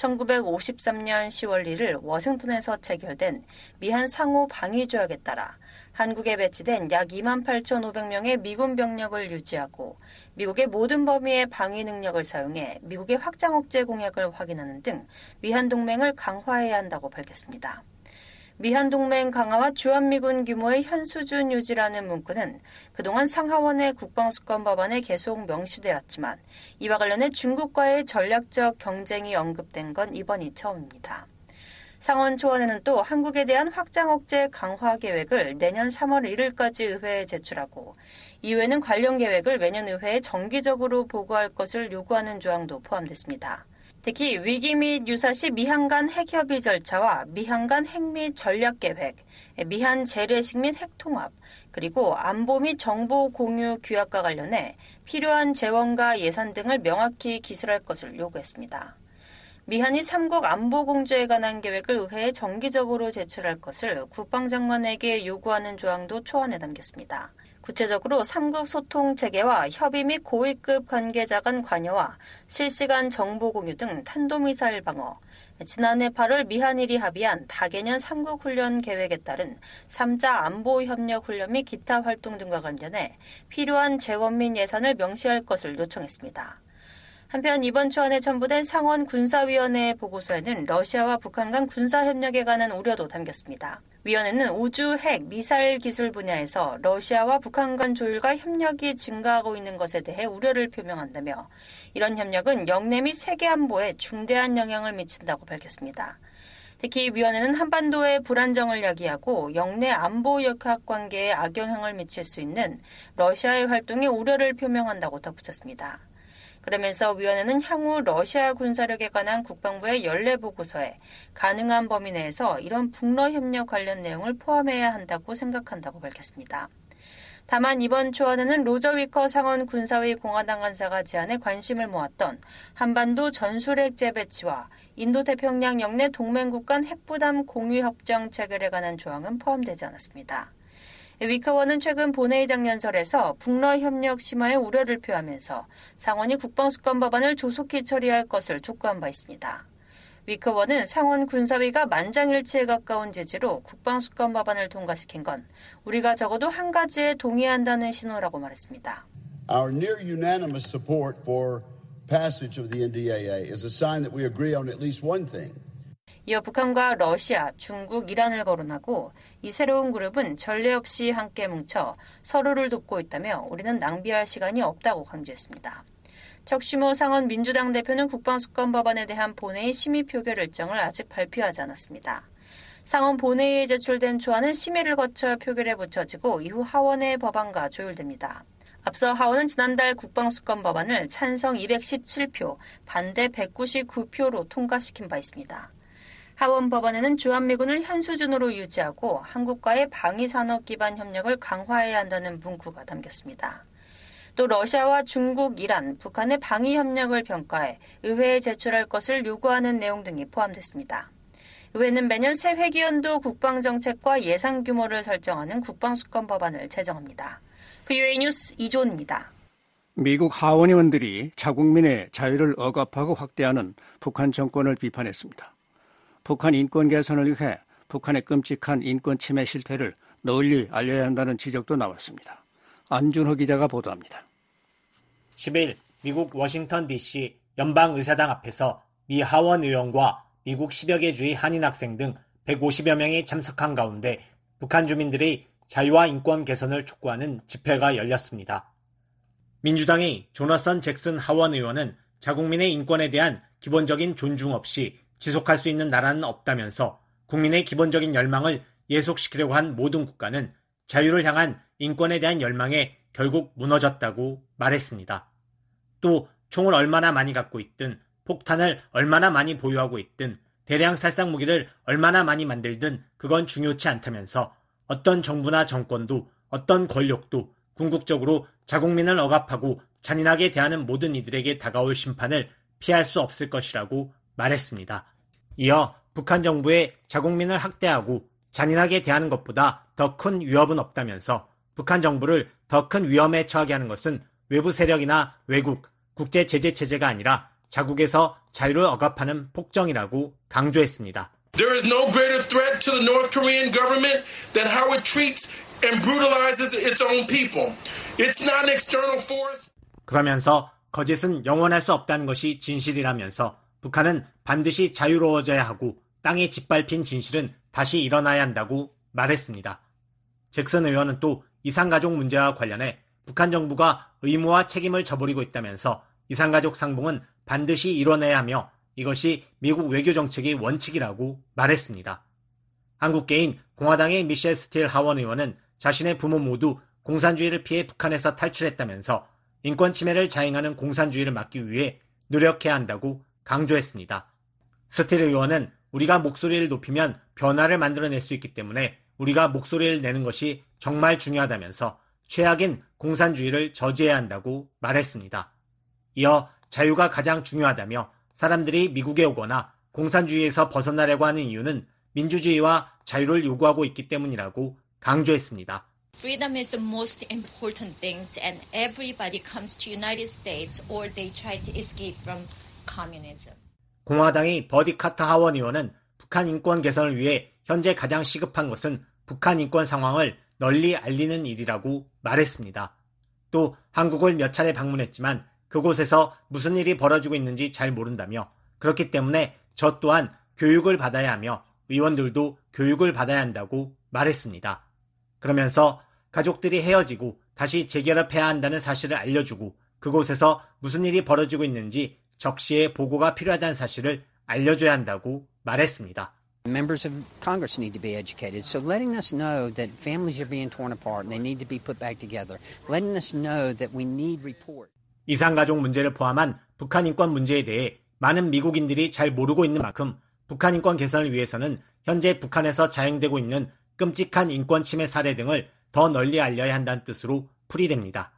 O: 천구백오십삼년 시월 일일 워싱턴에서 체결된 미한 상호 방위조약에 따라 한국에 배치된 약 이만 팔천오백 명의 미군 병력을 유지하고 미국의 모든 범위의 방위 능력을 사용해 미국의 확장 억제 공약을 확인하는 등 미한 동맹을 강화해야 한다고 밝혔습니다. 미한 동맹 강화와 주한미군 규모의 현 수준 유지라는 문구는 그동안 상하원의 국방수권 법안에 계속 명시되어 왔지만 이와 관련해 중국과의 전략적 경쟁이 언급된 건 이번이 처음입니다. 상원 초안에는 또 한국에 대한 확장 억제 강화 계획을 내년 삼월 일일까지 의회에 제출하고 이후에는 관련 계획을 매년 의회에 정기적으로 보고할 것을 요구하는 조항도 포함됐습니다. 특히 위기 및 유사시 미한 간 핵협의 절차와 미한 간 핵 및 전략계획, 미한 재래식 및 핵통합, 그리고 안보 및 정보 공유 규약과 관련해 필요한 재원과 예산 등을 명확히 기술할 것을 요구했습니다. 미한이 삼국 안보 공조에 관한 계획을 의회에 정기적으로 제출할 것을 국방장관에게 요구하는 조항도 초안에 담겼습니다. 구체적으로 삼국 소통 체계와 협의 및 고위급 관계자 간 관여와 실시간 정보 공유 등 탄도미사일 방어, 지난해 팔월 미한일이 합의한 다개년 삼국 훈련 계획에 따른 삼자 안보 협력 훈련 및 기타 활동 등과 관련해 필요한 재원 및 예산을 명시할 것을 요청했습니다. 한편 이번 초안에 첨부된 상원 군사위원회의 보고서에는 러시아와 북한 간 군사협력에 관한 우려도 담겼습니다. 위원회는 우주, 핵, 미사일 기술 분야에서 러시아와 북한 간 조율과 협력이 증가하고 있는 것에 대해 우려를 표명한다며 이런 협력은 영내 및 세계 안보에 중대한 영향을 미친다고 밝혔습니다. 특히 위원회는 한반도의 불안정을 야기하고 영내 안보 역학 관계에 악영향을 미칠 수 있는 러시아의 활동에 우려를 표명한다고 덧붙였습니다. 그러면서 위원회는 향후 러시아 군사력에 관한 국방부의 연례 보고서에 가능한 범위 내에서 이런 북러 협력 관련 내용을 포함해야 한다고 생각한다고 밝혔습니다. 다만 이번 초안에는 로저 위커 상원 군사위 공화당 간사가 제안에 관심을 모았던 한반도 전술핵 재배치와 인도태평양 영내 동맹국 간 핵부담 공유 협정 체결에 관한 조항은 포함되지 않았습니다. 위커 의원은 최근 본회의장 연설에서 북러 협력 심화에 우려를 표하면서 상원이 국방수권 법안을 조속히 처리할 것을 촉구한 바 있습니다. 위커 의원은 상원 군사위가 만장일치에 가까운 지지로 국방수권 법안을 통과시킨 건 우리가 적어도 한 가지에 동의한다는 신호라고 말했습니다.
P: Our near unanimous support for passage of the 엔 디 에이 에이 is a sign that we agree on at least one thing.
O: 이어 북한과 러시아, 중국, 이란을 거론하고 이 새로운 그룹은 전례 없이 함께 뭉쳐 서로를 돕고 있다며 우리는 낭비할 시간이 없다고 강조했습니다. 척슈머 상원 민주당 대표는 국방수권 법안에 대한 본회의 심의 표결 일정을 아직 발표하지 않았습니다. 상원 본회의에 제출된 초안은 심의를 거쳐 표결에 붙여지고 이후 하원의 법안과 조율됩니다. 앞서 하원은 지난달 국방수권 법안을 찬성 이백십칠 표, 반대 백구십구 표로 통과시킨 바 있습니다. 하원 법안에는 주한미군을 현 수준으로 유지하고 한국과의 방위산업 기반 협력을 강화해야 한다는 문구가 담겼습니다. 또 러시아와 중국, 이란, 북한의 방위 협력을 평가해 의회에 제출할 것을 요구하는 내용 등이 포함됐습니다. 의회는 매년 새 회기연도 국방정책과 예산 규모를 설정하는 국방수권 법안을 제정합니다. 브이오에이 뉴스 이조은입니다.
B: 미국 하원 의원들이 자국민의 자유를 억압하고 확대하는 북한 정권을 비판했습니다. 북한 인권 개선을 위해 북한의 끔찍한 인권 침해 실태를 널리 알려야 한다는 지적도 나왔습니다. 안준호 기자가 보도합니다.
Q: 십일 미국 워싱턴 디씨 연방의사당 앞에서 미 하원 의원과 미국 십여 개 주의 한인 학생 등 백오십여 명이 참석한 가운데 북한 주민들의 자유와 인권 개선을 촉구하는 집회가 열렸습니다. 민주당의 조나선 잭슨 하원 의원은 자국민의 인권에 대한 기본적인 존중 없이 지속할 수 있는 나라는 없다면서 국민의 기본적인 열망을 예속시키려고 한 모든 국가는 자유를 향한 인권에 대한 열망에 결국 무너졌다고 말했습니다. 또 총을 얼마나 많이 갖고 있든 폭탄을 얼마나 많이 보유하고 있든 대량 살상 무기를 얼마나 많이 만들든 그건 중요치 않다면서 어떤 정부나 정권도 어떤 권력도 궁극적으로 자국민을 억압하고 잔인하게 대하는 모든 이들에게 다가올 심판을 피할 수 없을 것이라고 말했습니다. 이어 북한 정부의 자국민을 학대하고 잔인하게 대하는 것보다 더 큰 위협은 없다면서 북한 정부를 더 큰 위험에 처하게 하는 것은 외부 세력이나 외국, 국제 제재 체제가 아니라 자국에서 자유를 억압하는 폭정이라고 강조했습니다.
R: There is no greater threat to the North Korean government than how it treats and brutalizes its own people. It's not an external force.
Q: 그러면서 거짓은 영원할 수 없다는 것이 진실이라면서 북한은 반드시 자유로워져야 하고 땅에 짓밟힌 진실은 다시 일어나야 한다고 말했습니다. 잭슨 의원은 또 이산가족 문제와 관련해 북한 정부가 의무와 책임을 저버리고 있다면서 이산가족 상봉은 반드시 이뤄내야 하며 이것이 미국 외교 정책의 원칙이라고 말했습니다. 한국계인 공화당의 미셸 스틸 하원 의원은 자신의 부모 모두 공산주의를 피해 북한에서 탈출했다면서 인권 침해를 자행하는 공산주의를 막기 위해 노력해야 한다고 강조했습니다. 스틸 의원은 우리가 목소리를 높이면 변화를 만들어낼 수 있기 때문에 우리가 목소리를 내는 것이 정말 중요하다면서 최악인 공산주의를 저지해야 한다고 말했습니다. 이어 자유가 가장 중요하다며 사람들이 미국에 오거나 공산주의에서 벗어나려고 하는 이유는 민주주의와 자유를 요구하고 있기 때문이라고 강조했습니다.
S: Freedom is the most important thing, and everybody comes to United States or they try to escape from communism.
Q: 공화당의 버디 카터 하원 의원은 북한 인권 개선을 위해 현재 가장 시급한 것은 북한 인권 상황을 널리 알리는 일이라고 말했습니다. 또 한국을 몇 차례 방문했지만 그곳에서 무슨 일이 벌어지고 있는지 잘 모른다며 그렇기 때문에 저 또한 교육을 받아야 하며 의원들도 교육을 받아야 한다고 말했습니다. 그러면서 가족들이 헤어지고 다시 재결합해야 한다는 사실을 알려주고 그곳에서 무슨 일이 벌어지고 있는지 적시에 보고가 필요하다는 사실을 알려줘야 한다고 말했습니다.
T: Members of Congress need to be educated. So letting us know that families are being torn apart and they need to be put back together. Letting us know that we need report.
Q: 이산가족 문제를 포함한 북한 인권 문제에 대해 많은 미국인들이 잘 모르고 있는 만큼 북한 인권 개선을 위해서는 현재 북한에서 자행되고 있는 끔찍한 인권 침해 사례 등을 더 널리 알려야 한다는 뜻으로 풀이됩니다.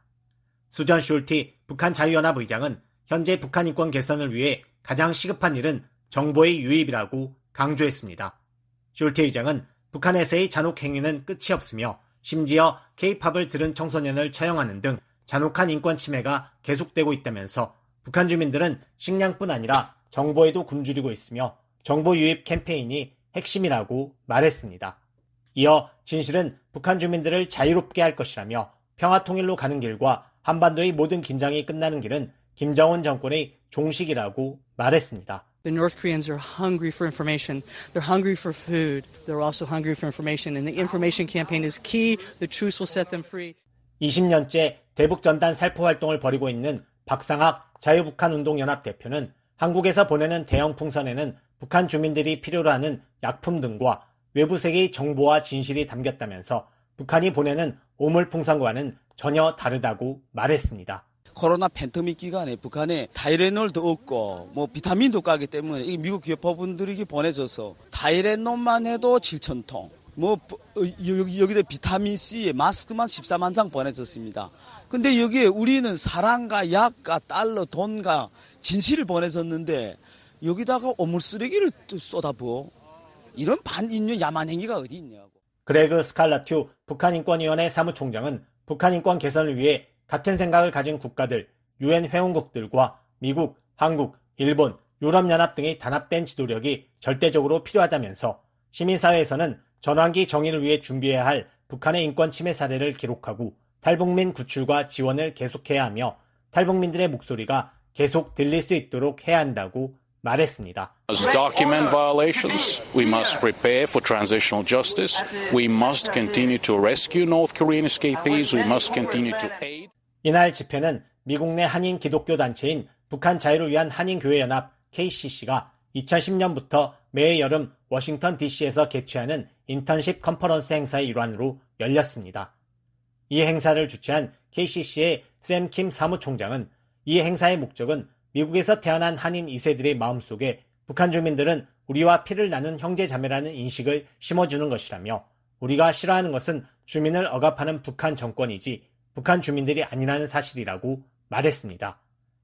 Q: 수전 숄티 북한 자유연합 의장은 현재 북한 인권 개선을 위해 가장 시급한 일은 정보의 유입이라고 강조했습니다. 숄티 의장은 북한에서의 잔혹 행위는 끝이 없으며 심지어 케이팝을 들은 청소년을 처형하는 등 잔혹한 인권 침해가 계속되고 있다면서 북한 주민들은 식량뿐 아니라 정보에도 굶주리고 있으며 정보 유입 캠페인이 핵심이라고 말했습니다. 이어 진실은 북한 주민들을 자유롭게 할 것이라며 평화 통일로 가는 길과 한반도의 모든 긴장이 끝나는 길은 김정은 정권의 종식이라고 말했습니다.
U: The North Koreans are hungry for information. They're hungry for food. They're also hungry for information. And the information campaign is key. The truth will set them free.
Q: 이십 년째 대북 전단 살포 활동을 벌이고 있는 박상학 자유북한운동연합 대표는 한국에서 보내는 대형 풍선에는 북한 주민들이 필요로 하는 약품 등과 외부 세계의 정보와 진실이 담겼다면서 북한이 보내는 오물 풍선과는 전혀 다르다고 말했습니다.
V: 코로나 팬데믹 기간에 북한에 타이레놀도 없고 뭐 비타민도 까기 때문에 이 미국 기업분들에게 보내줘서 타이레놀만 해도 칠천 통, 뭐 여기 여기다 비타민 C 마스크만 십사만 장 보내줬습니다. 근데 여기에 우리는 사랑과 약과 달러, 돈과 진실을 보내줬는데 여기다가 오물 쓰레기를 쏟아부어. 이런 반인류 야만 행위가 어디 있냐고.
Q: 그레그 스칼라튜 북한인권위원회 사무총장은 북한 인권 개선을 위해 같은 생각을 가진 국가들, 유엔 회원국들과 미국, 한국, 일본, 유럽연합 등의 단합된 지도력이 절대적으로 필요하다면서 시민사회에서는 전환기 정의를 위해 준비해야 할 북한의 인권 침해 사례를 기록하고 탈북민 구출과 지원을 계속해야 하며 탈북민들의 목소리가 계속 들릴 수 있도록 해야 한다고 말했습니다.
W: As document violations, we must prepare for transitional justice. We must continue to rescue North Korean escapees. We must continue to aid.
Q: 이날 집회는 미국 내 한인 기독교 단체인 북한 자유를 위한 한인교회연합 케이씨씨가 이천십 년부터 매해 여름 워싱턴 디씨에서 개최하는 인턴십 컨퍼런스 행사의 일환으로 열렸습니다. 이 행사를 주최한 케이씨씨의 샘 킴 사무총장은 이 행사의 목적은 미국에서 태어난 한인 이 세들의 마음속에 북한 주민들은 우리와 피를 나눈 형제자매라는 인식을 심어주는 것이라며 우리가 싫어하는 것은 주민을 억압하는 북한 정권이지 북한 주민들이 아니라는 사실이라고 말했습니다.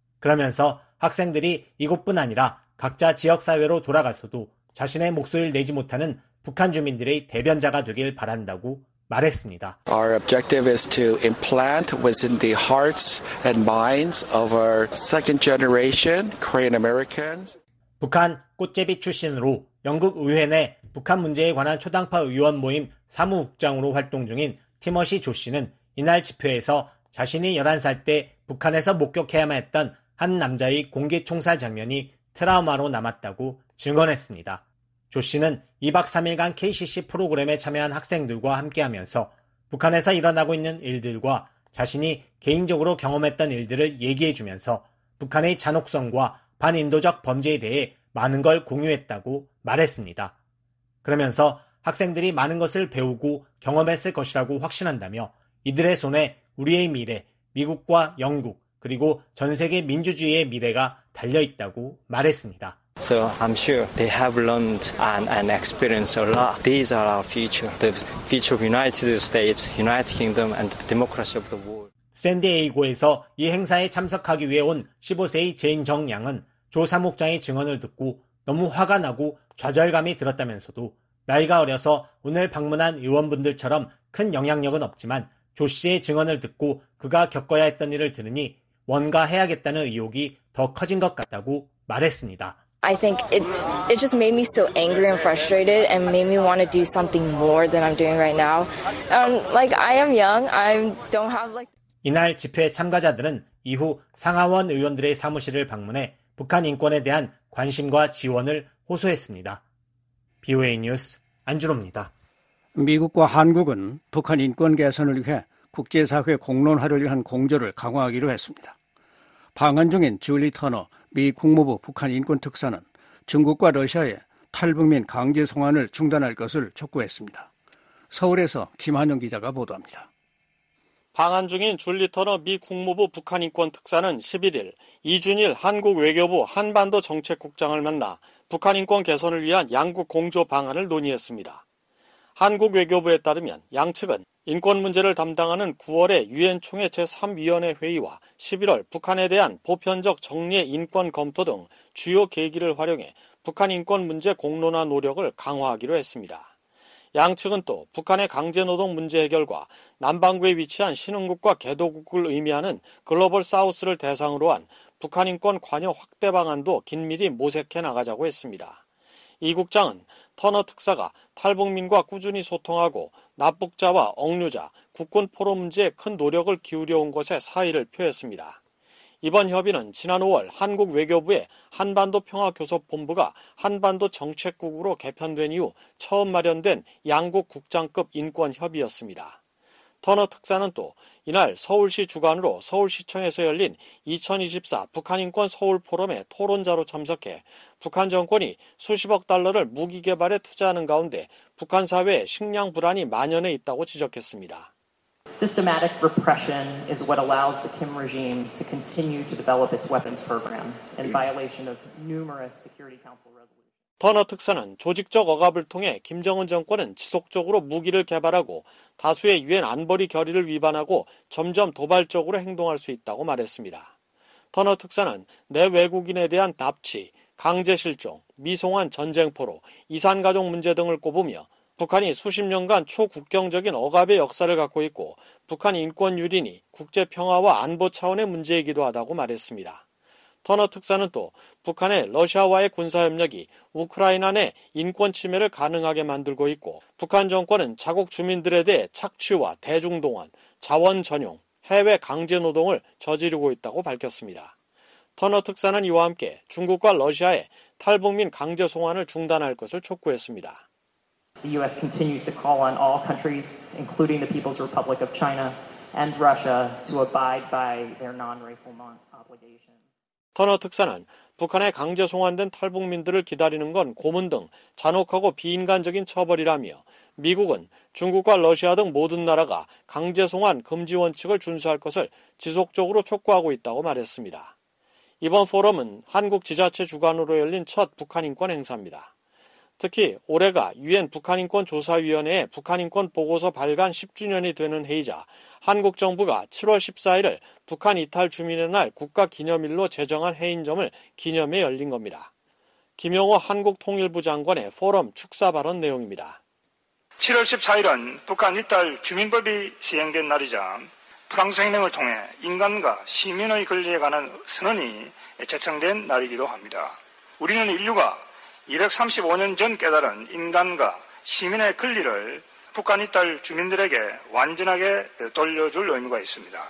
Q: 그러면서 학생들이 이곳뿐 아니라 각자 지역사회로 돌아가서도 자신의 목소리를 내지 못하는 북한 주민들의 대변자가 되길 바란다고 말했습니다.
X: Our objective is to implant within the hearts and minds of our second generation Korean Americans.
Q: 북한 꽃제비 출신으로 영국 의회 내 북한 문제에 관한 초당파 의원 모임 사무국장으로 활동 중인 티머시 조 씨는 이날 집회에서 자신이 열한 살 때 북한에서 목격해야만 했던 한 남자의 공개 총살 장면이 트라우마로 남았다고 증언했습니다. 조 씨는 이박 삼일간 케이씨씨 프로그램에 참여한 학생들과 함께하면서 북한에서 일어나고 있는 일들과 자신이 개인적으로 경험했던 일들을 얘기해주면서 북한의 잔혹성과 반인도적 범죄에 대해 많은 걸 공유했다고 말했습니다. 그러면서 학생들이 많은 것을 배우고 경험했을 것이라고 확신한다며 이들의 손에 우리의 미래, 미국과 영국, 그리고 전 세계 민주주의의 미래가 달려있다고 말했습니다.
Y: So I'm sure they have learned and, and experienced a lot. These are our future, the future of United States, United Kingdom, and the democracy of the world.
Q: 샌디에이고에서 이 행사에 참석하기 위해 온 십오 세의 제인정 양은 조 사무국장의 증언을 듣고 너무 화가 나고 좌절감이 들었다면서도 나이가 어려서 오늘 방문한 의원분들처럼 큰 영향력은 없지만 조 씨의 증언을 듣고 그가 겪어야 했던 일을 들으니 뭔가 해야겠다는 의욕이 더 커진 것 같다고 말했습니다.
Z: I think it it just made me so angry and frustrated and made me want to do something more than I'm doing right now. Um, like I am young, I don't have like.
Q: 이날 집회 참가자들은 이후 상하원 의원들의 사무실을 방문해 북한 인권에 대한 관심과 지원을 호소했습니다. 비오에이 뉴스 안준호입니다.
B: 미국과 한국은 북한 인권 개선을 위해 국제사회 공론화를 위한 공조를 강화하기로 했습니다. 방한 중인 줄리 터너 미 국무부 북한 인권 특사는 중국과 러시아의 탈북민 강제 송환을 중단할 것을 촉구했습니다. 서울에서 김한영 기자가 보도합니다.
A: 방한 중인 줄리 터너 미 국무부 북한 인권 특사는 십일일 이준일 한국 외교부 한반도 정책국장을 만나 북한 인권 개선을 위한 양국 공조 방안을 논의했습니다. 한국 외교부에 따르면 양측은 인권 문제를 담당하는 구월의 유엔 총회 제삼 위원회 회의와 십일월 북한에 대한 보편적 정례 인권 검토 등 주요 계기를 활용해 북한 인권 문제 공론화 노력을 강화하기로 했습니다. 양측은 또 북한의 강제노동 문제 해결과 남반구에 위치한 신흥국과 개도국을 의미하는 글로벌 사우스를 대상으로 한 북한 인권 관여 확대 방안도 긴밀히 모색해 나가자고 했습니다. 이 국장은 터너 특사가 탈북민과 꾸준히 소통하고 납북자와 억류자, 국군 포로 문제에 큰 노력을 기울여온 것에 사의를 표했습니다. 이번 협의는 지난 오월 한국 외교부의 한반도 평화교섭본부가 한반도 정책국으로 개편된 이후 처음 마련된 양국 국장급 인권협의였습니다. 터너 특사는 또 이날 서울시 주관으로 서울시청에서 열린 이천이십사 북한인권 서울포럼에 토론자로 참석해 북한 정권이 수십억 달러를 무기 개발에 투자하는 가운데 북한 사회에 식량 불안이 만연해 있다고 지적했습니다.
C: Systematic repression is what allows the Kim regime to continue to develop its weapons program in violation of numerous Security Council resolutions.
A: 터너 특사는 조직적 억압을 통해 김정은 정권은 지속적으로 무기를 개발하고 다수의 유엔 안보리 결의를 위반하고 점점 도발적으로 행동할 수 있다고 말했습니다. 터너 특사는 내 외국인에 대한 납치, 강제 실종, 미송환 전쟁포로, 이산가족 문제 등을 꼽으며 북한이 수십 년간 초국경적인 억압의 역사를 갖고 있고 북한 인권 유린이 국제 평화와 안보 차원의 문제이기도 하다고 말했습니다. 터너 특사는 또 북한의 러시아와의 군사협력이 우크라이나 내 인권 침해를 가능하게 만들고 있고 북한 정권은 자국 주민들에 대해 착취와 대중동원, 자원 전용, 해외 강제노동을 저지르고 있다고 밝혔습니다. 터너 특사는 이와 함께 중국과 러시아의 탈북민 강제 송환을 중단할 것을 촉구했습니다.
C: The U S continues to call on all countries, including the People's Republic of China and Russia, to abide by their non-refoulement obligations.
A: 터너 특사는 북한에 강제 송환된 탈북민들을 기다리는 건 고문 등 잔혹하고 비인간적인 처벌이라며 미국은 중국과 러시아 등 모든 나라가 강제 송환 금지 원칙을 준수할 것을 지속적으로 촉구하고 있다고 말했습니다. 이번 포럼은 한국 지자체 주관으로 열린 첫 북한인권 행사입니다. 특히 올해가 유엔 북한인권조사위원회의 북한인권 보고서 발간 십 주년이 되는 해이자 한국 정부가 칠월 십사일을 북한 이탈 주민의 날 국가기념일로 제정한 해인 점을 기념해 열린 겁니다. 김용호 한국통일부 장관의 포럼 축사 발언 내용입니다.
D: 칠월 십사일은 북한 이탈 주민법이 시행된 날이자 프랑스 혁명을 통해 인간과 시민의 권리에 관한 선언이 제정된 날이기도 합니다. 우리는 인류가 이백삼십오 년 전 깨달은 인간과 시민의 권리를 북한 이탈 주민들에게 완전하게 돌려줄 의무가 있습니다.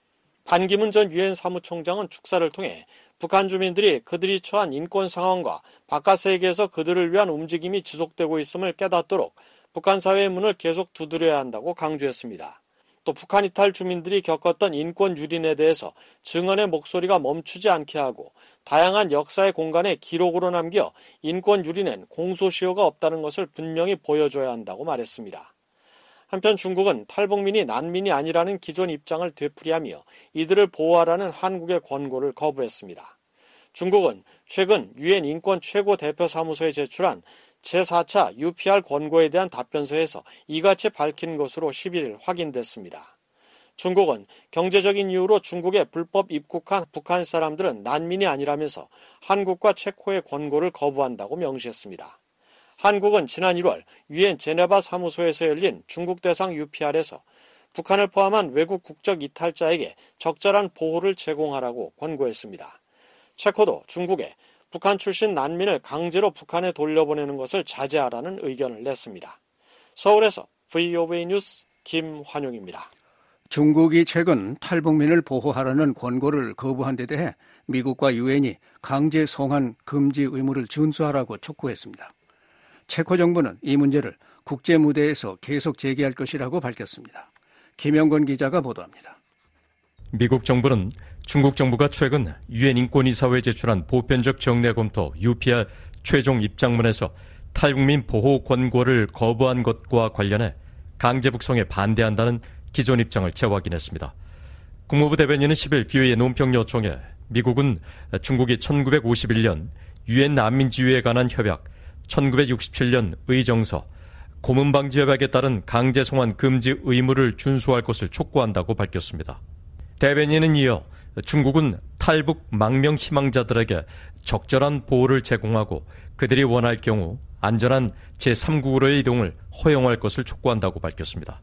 A: 반기문 전 유엔 사무총장은 축사를 통해 북한 주민들이 그들이 처한 인권 상황과 바깥 세계에서 그들을 위한 움직임이 지속되고 있음을 깨닫도록 북한 사회의 문을 계속 두드려야 한다고 강조했습니다. 또 북한 이탈 주민들이 겪었던 인권 유린에 대해서 증언의 목소리가 멈추지 않게 하고 다양한 역사의 공간에 기록으로 남겨 인권 유린엔 공소시효가 없다는 것을 분명히 보여줘야 한다고 말했습니다. 한편 중국은 탈북민이 난민이 아니라는 기존 입장을 되풀이하며 이들을 보호하라는 한국의 권고를 거부했습니다. 중국은 최근 유엔 인권 최고 대표 사무소에 제출한 제사 차 유피알 권고에 대한 답변서에서 이같이 밝힌 것으로 십일일 확인됐습니다. 중국은 경제적인 이유로 중국에 불법 입국한 북한 사람들은 난민이 아니라면서 한국과 체코의 권고를 거부한다고 명시했습니다. 한국은 지난 일월 유엔 제네바 사무소에서 열린 중국 대상 유피알에서 북한을 포함한 외국 국적 이탈자에게 적절한 보호를 제공하라고 권고했습니다. 체코도 중국에 북한 출신 난민을 강제로 북한에 돌려보내는 것을 자제하라는 의견을 냈습니다. 서울에서 브이오에이 뉴스 김환용입니다.
B: 중국이 최근 탈북민을 보호하라는 권고를 거부한 데 대해 미국과 유엔이 강제 송환 금지 의무를 준수하라고 촉구했습니다. 체코 정부는 이 문제를 국제 무대에서 계속 제기할 것이라고 밝혔습니다. 김영건 기자가 보도합니다.
F: 미국 정부는 중국 정부가 최근 유엔 인권이사회에 제출한 보편적 정례 검토 유피알 최종 입장문에서 탈북민 보호 권고를 거부한 것과 관련해 강제 북송에 반대한다는 기존 입장을 재확인했습니다. 국무부 대변인은 십일 비오이의 논평 요청에 미국은 중국이 천구백오십일 년 유엔 난민지위에 관한 협약, 천구백육십칠 년 의정서, 고문방지 협약에 따른 강제 송환 금지 의무를 준수할 것을 촉구한다고 밝혔습니다. 대변인은 이어 중국은 탈북 망명 희망자들에게 적절한 보호를 제공하고 그들이 원할 경우 안전한 제삼국으로의 이동을 허용할 것을 촉구한다고 밝혔습니다.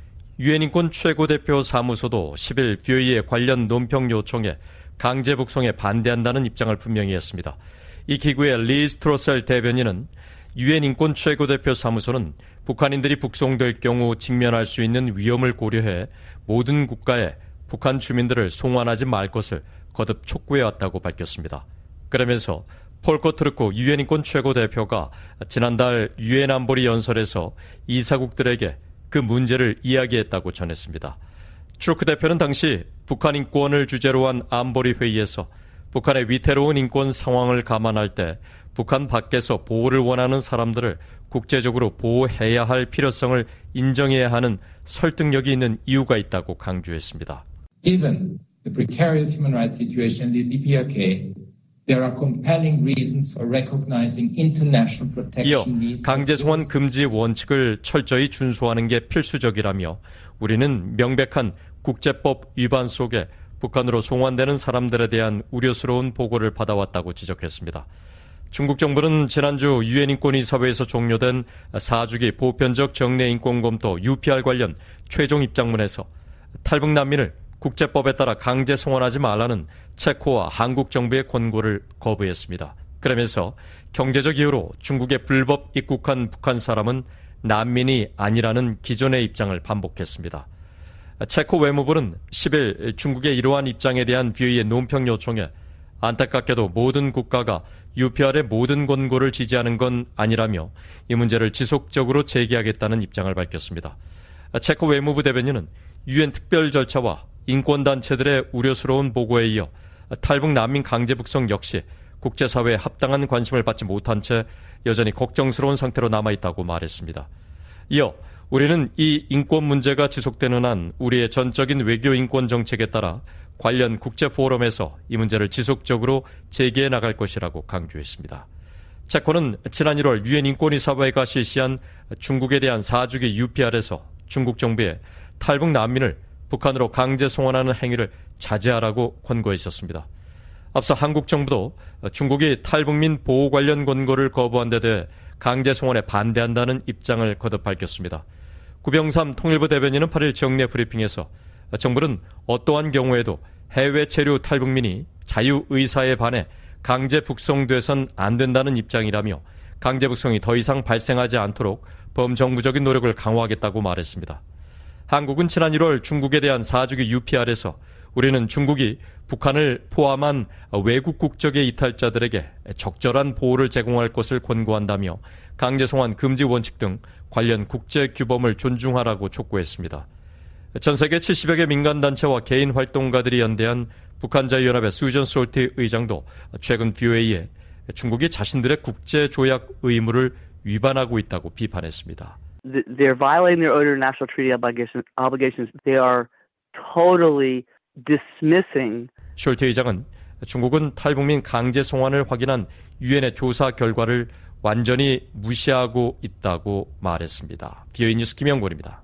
F: 유엔 인권 최고대표 사무소도 십일 비오이의 관련 논평 요청에 강제 북송에 반대한다는 입장을 분명히 했습니다. 이 기구의 리즈 트로셀 대변인은 유엔 인권 최고대표 사무소는 북한인들이 북송될 경우 직면할 수 있는 위험을 고려해 모든 국가에 북한 주민들을 송환하지 말 것을 거듭 촉구해왔다고 밝혔습니다. 그러면서 폴커 트루크 유엔 인권 최고대표가 지난달 유엔 안보리 연설에서 이사국들에게 그 문제를 이야기했다고 전했습니다. 트루크 대표는 당시 북한 인권을 주제로 한 안보리 회의에서 북한의 위태로운 인권 상황을 감안할 때 북한 밖에서 보호를 원하는 사람들을 국제적으로 보호해야 할 필요성을 인정해야 하는 설득력이 있는 이유가 있다고 강조했습니다.
H: Given the precarious human rights situation in the 디피아르케이, there are compelling reasons for recognizing international protection needs.
F: 이어 강제 송환 금지 원칙을 철저히 준수하는 게 필수적이라며 우리는 명백한 국제법 위반 속에 북한으로 송환되는 사람들에 대한 우려스러운 보고를 받아왔다고 지적했습니다. 중국 정부는 지난주 유엔 인권이사회에서 종료된 사 주기 보편적 정례 인권 검토 유피알 관련 최종 입장문에서 탈북 난민을 국제법에 따라 강제 송환하지 말라는 체코와 한국 정부의 권고를 거부했습니다. 그러면서 경제적 이유로 중국에 불법 입국한 북한 사람은 난민이 아니라는 기존의 입장을 반복했습니다. 체코 외무부는 십일 중국의 이러한 입장에 대한 비오이의 논평 요청에 안타깝게도 모든 국가가 유피알의 모든 권고를 지지하는 건 아니라며 이 문제를 지속적으로 제기하겠다는 입장을 밝혔습니다. 체코 외무부 대변인은 유엔 특별 절차와 인권단체들의 우려스러운 보고에 이어 탈북 난민 강제 북송 역시 국제사회의 합당한 관심을 받지 못한 채 여전히 걱정스러운 상태로 남아있다고 말했습니다. 이어 우리는 이 인권 문제가 지속되는 한 우리의 전적인 외교 인권 정책에 따라 관련 국제 포럼에서 이 문제를 지속적으로 제기해 나갈 것이라고 강조했습니다. 체코는 지난 일월 유엔 인권이사회가 실시한 중국에 대한 사 주기 유피알에서 중국 정부에 탈북 난민을 북한으로 강제 송환하는 행위를 자제하라고 권고했었습니다. 앞서 한국 정부도 중국이 탈북민 보호 관련 권고를 거부한 데 대해 강제 송환에 반대한다는 입장을 거듭 밝혔습니다. 구병삼 통일부 대변인은 팔 일 정례 브리핑에서 정부는 어떠한 경우에도 해외 체류 탈북민이 자유의사에 반해 강제 북송돼선 안 된다는 입장이라며 강제 북송이 더 이상 발생하지 않도록 범정부적인 노력을 강화하겠다고 말했습니다. 한국은 지난 일월 중국에 대한 사 주기 유피알에서 우리는 중국이 북한을 포함한 외국 국적의 이탈자들에게 적절한 보호를 제공할 것을 권고한다며 강제 송환 금지 원칙 등 관련 국제 규범을 존중하라고 촉구했습니다. 전 세계 칠십여 개 민간단체와 개인 활동가들이 연대한 북한자유연합의 수전 솔티 의장도 최근 비오이에 중국이 자신들의 국제조약 의무를 위반하고 있다고 비판했습니다.
J: They're violating their international treaty obligations. They are totally dismissing.
F: 숄트 의장은 중국은 탈북민 강제 송환을 확인한 유엔의 조사 결과를 완전히 무시하고 있다고 말했습니다. 비오이 뉴스 김영곤입니다.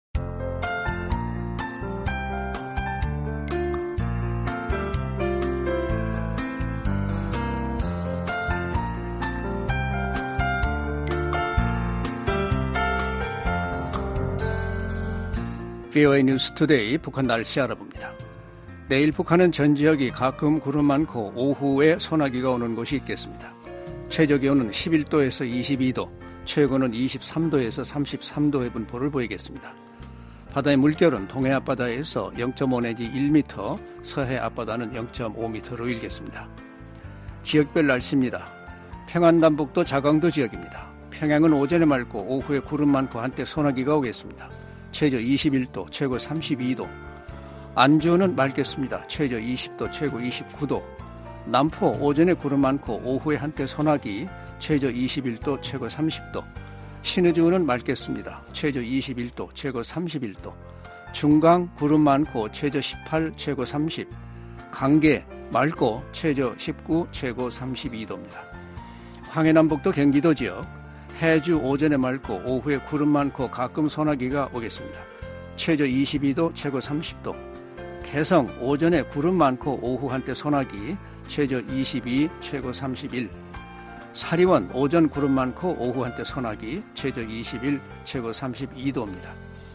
B: 비오이 뉴스 투데이 북한 날씨 알아봅니다. 내일 북한은 전 지역이 가끔 구름 많고 오후에 소나기가 오는 곳이 있겠습니다. 최저기온은 십일 도에서 이십이 도, 최고는 이십삼 도에서 삼십삼 도의 분포를 보이겠습니다. 바다의 물결은 동해 앞바다에서 영 점 오 내지 일 미터, 서해 앞바다는 영 점 오 미터로 일겠습니다. 지역별 날씨입니다. 평안남북도 자강도 지역입니다. 평양은 오전에 맑고 오후에 구름 많고 한때 소나기가 오겠습니다. 최저 이십일 도, 최고 삼십이 도. 안주는 맑겠습니다. 최저 이십 도, 최고 이십구 도. 남포 오전에 구름 많고 오후에 한때 소나기, 최저 이십일 도, 최고 삼십 도. 신의주는 맑겠습니다. 최저 이십일 도, 최고 삼십일 도. 중강 구름 많고 최저 십팔, 최고 삼십. 강계 맑고 최저 십구, 최고 삼십이 도입니다. 황해남북도 경기도 지역 해주 오전에 맑고 오후에 구름 많고 가끔 소나기가 오겠습니다. 최저 이십이 도, 최고 삼십 도. 개성 오전에 구름 많고 오후 한때 소나기, 최저 이십이, 최고 삼십일. 사리원 오전 구름 많고 오후 한때 소나기, 최저 이십일, 최고 삼십이 도입니다.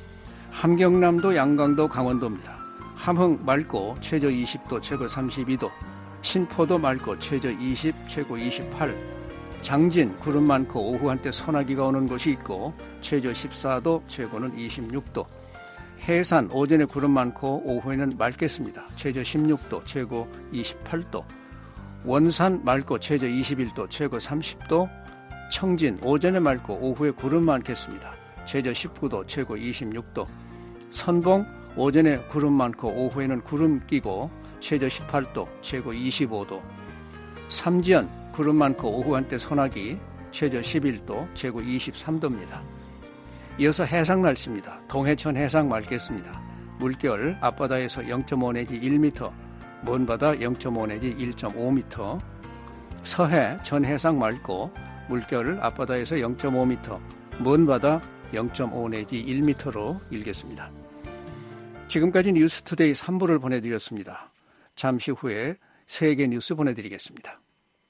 B: 함경남도 양강도 강원도입니다. 함흥 맑고 최저 이십 도, 최고 삼십이 도. 신포도 맑고 최저 이십, 최고 이십팔. 장진 구름 많고 오후 한때 소나기가 오는 곳이 있고 최저 십사 도, 최고는 이십육 도. 해산 오전에 구름 많고 오후에는 맑겠습니다. 최저 십육 도, 최고 이십팔 도. 원산 맑고 최저 이십일 도, 최고 삼십 도. 청진 오전에 맑고 오후에 구름 많겠습니다. 최저 십구 도, 최고 이십육 도. 선봉 오전에 구름 많고 오후에는 구름 끼고 최저 십팔 도, 최고 이십오 도. 삼지연 구름 많고 오후 한때 소나기, 최저 십일 도, 최고 이십삼 도입니다. 이어서 해상 날씨입니다. 동해천 해상 맑겠습니다. 물결 앞바다에서 영 점 오 내지 일 미터, 먼바다 영 점 오 내지 일 점 오 미터. 서해 전 해상 맑고 물결 앞바다에서 영 점 오 미터, 먼바다 영 점 오 내지 일 미터로 일겠습니다. 지금까지 뉴스투데이 삼 부를 보내드렸습니다. 잠시 후에 세계 뉴스 보내드리겠습니다.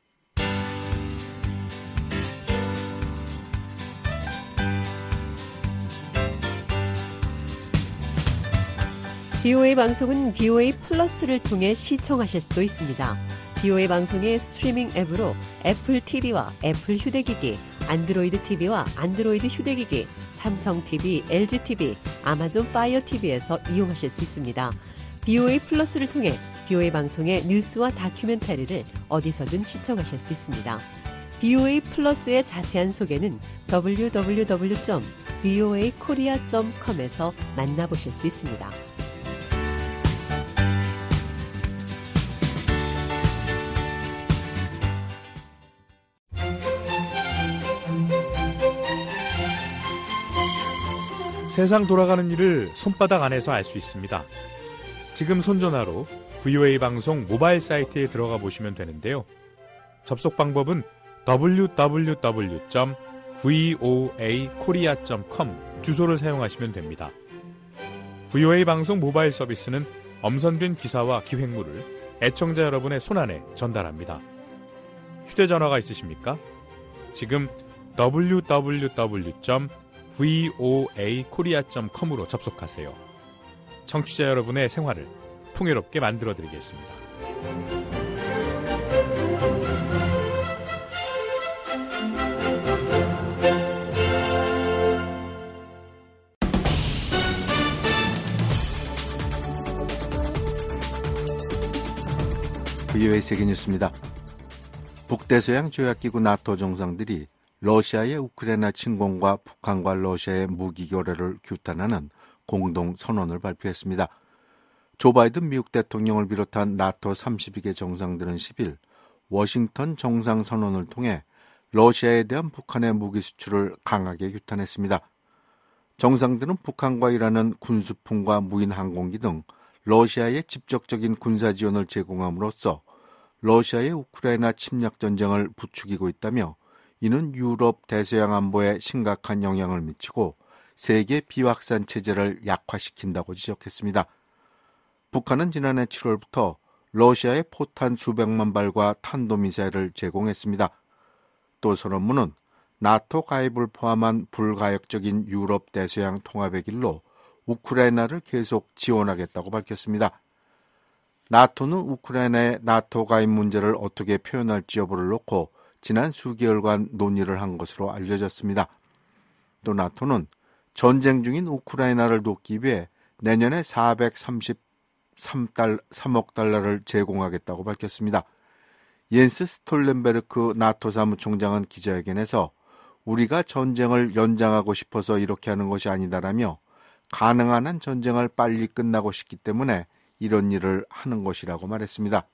E: 비오에이 방송은 비오에이 플러스를 통해 시청하실 수도 있습니다. 비오에이 방송의 스트리밍 앱으로 애플 티비와 애플 휴대기기, 안드로이드 티비와 안드로이드 휴대기기, 삼성 티비, 엘지 티비, 아마존 파이어 티비에서 이용하실 수 있습니다. 비오에이 플러스를 통해 비오에이 방송의 뉴스와 다큐멘터리를 어디서든 시청하실 수 있습니다. 비오에이 플러스의 자세한 소개는 더블유 더블유 더블유 점 비오에이 코리아 점 컴에서 만나보실 수 있습니다.
I: 세상 돌아가는 일을 손바닥 안에서 알 수 있습니다. 지금 손전화로 브이오에이 방송 모바일 사이트에 들어가 보시면 되는데요. 접속 방법은 더블유 더블유 더블유 점 브이오에이 코리아 점 컴 주소를 사용하시면 됩니다. 브이오에이 방송 모바일 서비스는 엄선된 기사와 기획물을 애청자 여러분의 손안에 전달합니다. 휴대전화가 있으십니까? 지금 더블유 더블유 더블유 점 브이오에이 코리아 점 컴으로 접속하세요. 청취자 여러분의 생활을 풍요롭게 만들어드리겠습니다.
K: 브이오에이 세계뉴스입니다. 북대서양 조약기구 나토 정상들이 러시아의 우크라이나 침공과 북한과 러시아의 무기 교류를 규탄하는 공동 선언을 발표했습니다. 조 바이든 미국 대통령을 비롯한 나토 삼십이 개 정상들은 십 일 워싱턴 정상선언을 통해 러시아에 대한 북한의 무기 수출을 강하게 규탄했습니다. 정상들은 북한과 일하는 군수품과 무인 항공기 등 러시아에 직접적인 군사 지원을 제공함으로써 러시아의 우크라이나 침략 전쟁을 부추기고 있다며 이는 유럽 대서양 안보에 심각한 영향을 미치고 세계 비확산 체제를 약화시킨다고 지적했습니다. 북한은 지난해 칠월부터 러시아에 포탄 수백만 발과 탄도미사일을 제공했습니다. 또 선언문은 나토 가입을 포함한 불가역적인 유럽 대서양 통합의 길로 우크라이나를 계속 지원하겠다고 밝혔습니다. 나토는 우크라이나의 나토 가입 문제를 어떻게 표현할지 여부를 놓고 지난 수개월간 논의를 한 것으로 알려졌습니다. 또 나토는 전쟁 중인 우크라이나를 돕기 위해 내년에 사백삼십삼억 달러를 제공하겠다고 밝혔습니다. 옌스 스톨텐베르크 나토 사무총장은 기자회견에서 우리가 전쟁을 연장하고 싶어서 이렇게 하는 것이 아니다라며 가능한 한 전쟁을 빨리 끝나고 싶기 때문에 이런 일을 하는 것이라고 말했습니다.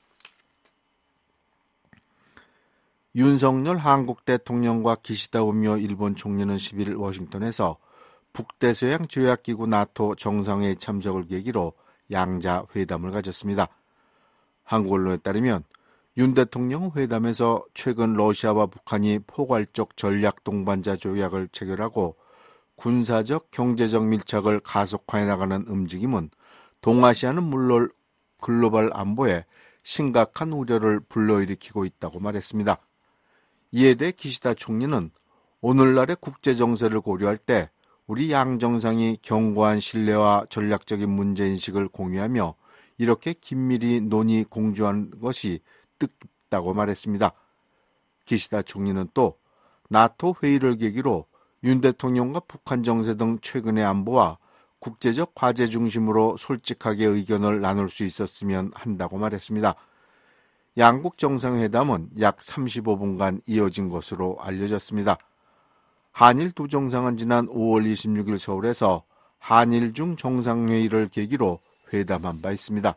K: 윤석열 한국 대통령과 기시다 우미오 일본 총리는 십일 일 워싱턴에서 북대서양 조약기구 나토 정상회의 참석을 계기로 양자 회담을 가졌습니다. 한국 언론에 따르면 윤 대통령은 회담에서 최근 러시아와 북한이 포괄적 전략 동반자 조약을 체결하고 군사적 경제적 밀착을 가속화해 나가는 움직임은 동아시아는 물론 글로벌 안보에 심각한 우려를 불러일으키고 있다고 말했습니다. 이에 대해 기시다 총리는 오늘날의 국제 정세를 고려할 때 우리 양 정상이 견고한 신뢰와 전략적인 문제인식을 공유하며 이렇게 긴밀히 논의 공조한 것이 뜻깊다고 말했습니다. 기시다 총리는 또 나토 회의를 계기로 윤 대통령과 북한 정세 등 최근의 안보와 국제적 과제 중심으로 솔직하게 의견을 나눌 수 있었으면 한다고 말했습니다. 양국 정상회담은 약 삼십오 분간 이어진 것으로 알려졌습니다. 한일 두 정상은 지난 오월 이십육일 서울에서 한일중 정상회의를 계기로 회담한 바 있습니다.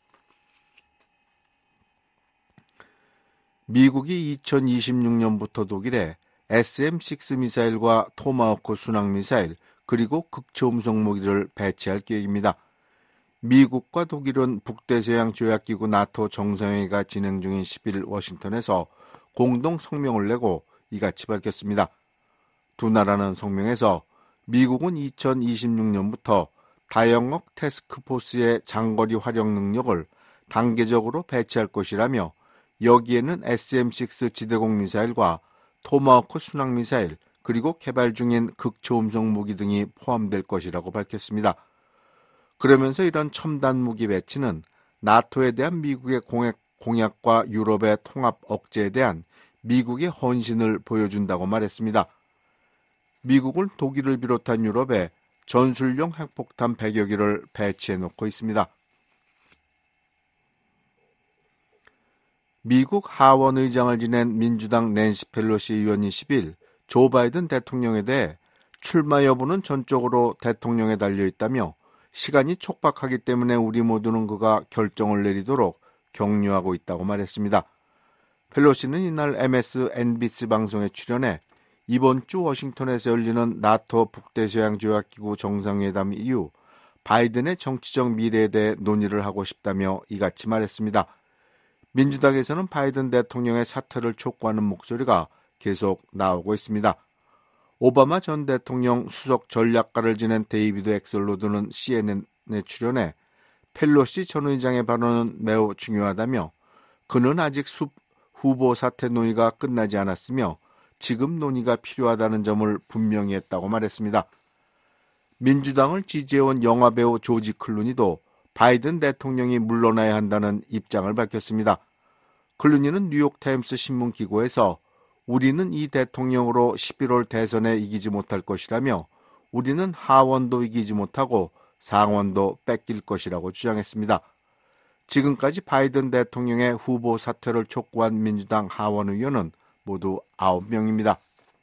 K: 미국이 이천이십육 년부터 독일에 에스엠 식스 미사일과 토마호크 순항미사일 그리고 극초음속 무기를 배치할 계획입니다. 미국과 독일은 북대서양 조약기구 나토 정상회의가 진행 중인 십일 일 워싱턴에서 공동 성명을 내고 이같이 밝혔습니다. 두 나라는 성명에서 미국은 이천이십육 년부터 다영역 태스크포스의 장거리 활용 능력을 단계적으로 배치할 것이라며 여기에는 에스엠 식스 지대공 미사일과 토마호크 순항미사일 그리고 개발 중인 극초음속 무기 등이 포함될 것이라고 밝혔습니다. 그러면서 이런 첨단 무기 배치는 나토에 대한 미국의 공약, 공약과 유럽의 통합 억제에 대한 미국의 헌신을 보여준다고 말했습니다. 미국은 독일을 비롯한 유럽에 전술용 핵폭탄 백여 기를 배치해놓고 있습니다. 미국 하원 의장을 지낸 민주당 낸시 펠로시 의원이 십일 일 조 바이든 대통령에 대해 출마 여부는 전적으로 대통령에 달려있다며 시간이 촉박하기 때문에 우리 모두는 그가 결정을 내리도록 격려하고 있다고 말했습니다. 펠로시는 이날 엠에스 엔비씨 방송에 출연해 이번 주 워싱턴에서 열리는 나토 북대서양 조약기구 정상회담 이후 바이든의 정치적 미래에 대해 논의를 하고 싶다며 이같이 말했습니다. 민주당에서는 바이든 대통령의 사퇴를 촉구하는 목소리가 계속 나오고 있습니다. 오바마 전 대통령 수석 전략가를 지낸 데이비드 엑셀로드는 씨엔엔에 출연해 펠로시 전 의장의 발언은 매우 중요하다며 그는 아직 수, 후보 사퇴 논의가 끝나지 않았으며 지금 논의가 필요하다는 점을 분명히 했다고 말했습니다. 민주당을 지지해온 영화배우 조지 클루니도 바이든 대통령이 물러나야 한다는 입장을 밝혔습니다. 클루니는 뉴욕타임스 신문기고에서 우리는 이 대통령으로 십일월 대선에 이기지 못할 것이라며 우리는 하원도 이기지 못하고 상원도 뺏길 것이라고 주장했습니다. 지금까지 바이든 대통령의 후보 사퇴를 촉구한 민주당 하원 의원은 모두 아홉 명입니다.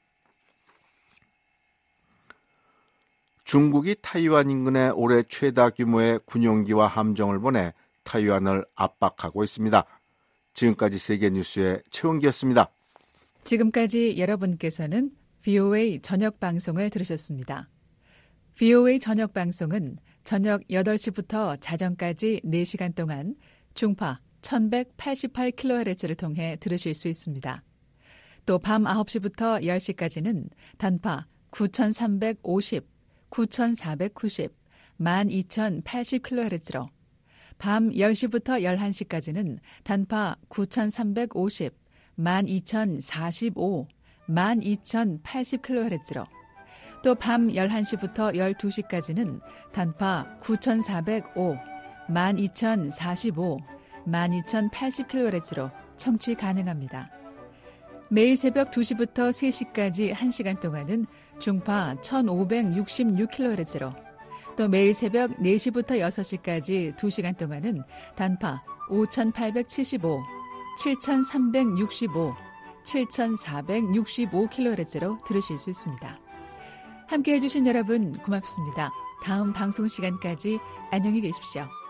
K: 중국이 타이완 인근에 올해 최다 규모의 군용기와 함정을 보내 타이완을 압박하고 있습니다. 지금까지 세계뉴스의 최원기였습니다.
G: 지금까지 여러분께서는 브이오에이 저녁 방송을 들으셨습니다. 브이오에이 저녁 방송은 저녁 여덟 시부터 자정까지 네 시간 동안 중파 천백팔십팔 킬로헤르츠를 통해 들으실 수 있습니다. 또 밤 아홉 시부터 열 시까지는 단파 구천삼백오십, 구천사백구십, 만 이천팔십 킬로헤르츠로 밤 열 시부터 열한 시까지는 단파 구천삼백오십, 만 이천사십오, 만 이천팔십 킬로헤르츠로 또 밤 열한 시부터 열두 시까지는 단파 구천사백오, 만 이천사십오, 만 이천팔십 킬로헤르츠로 청취 가능합니다. 매일 새벽 두 시부터 세 시까지 한 시간 동안은 중파 천오백육십육 킬로헤르츠로, 또 매일 새벽 네 시부터 여섯 시까지 두 시간 동안은 단파 오천팔백칠십오, 칠천삼백육십오, 칠천사백육십오 킬로헤르츠로 들으실 수 있습니다. 함께해 주신 여러분 고맙습니다. 다음 방송 시간까지 안녕히 계십시오.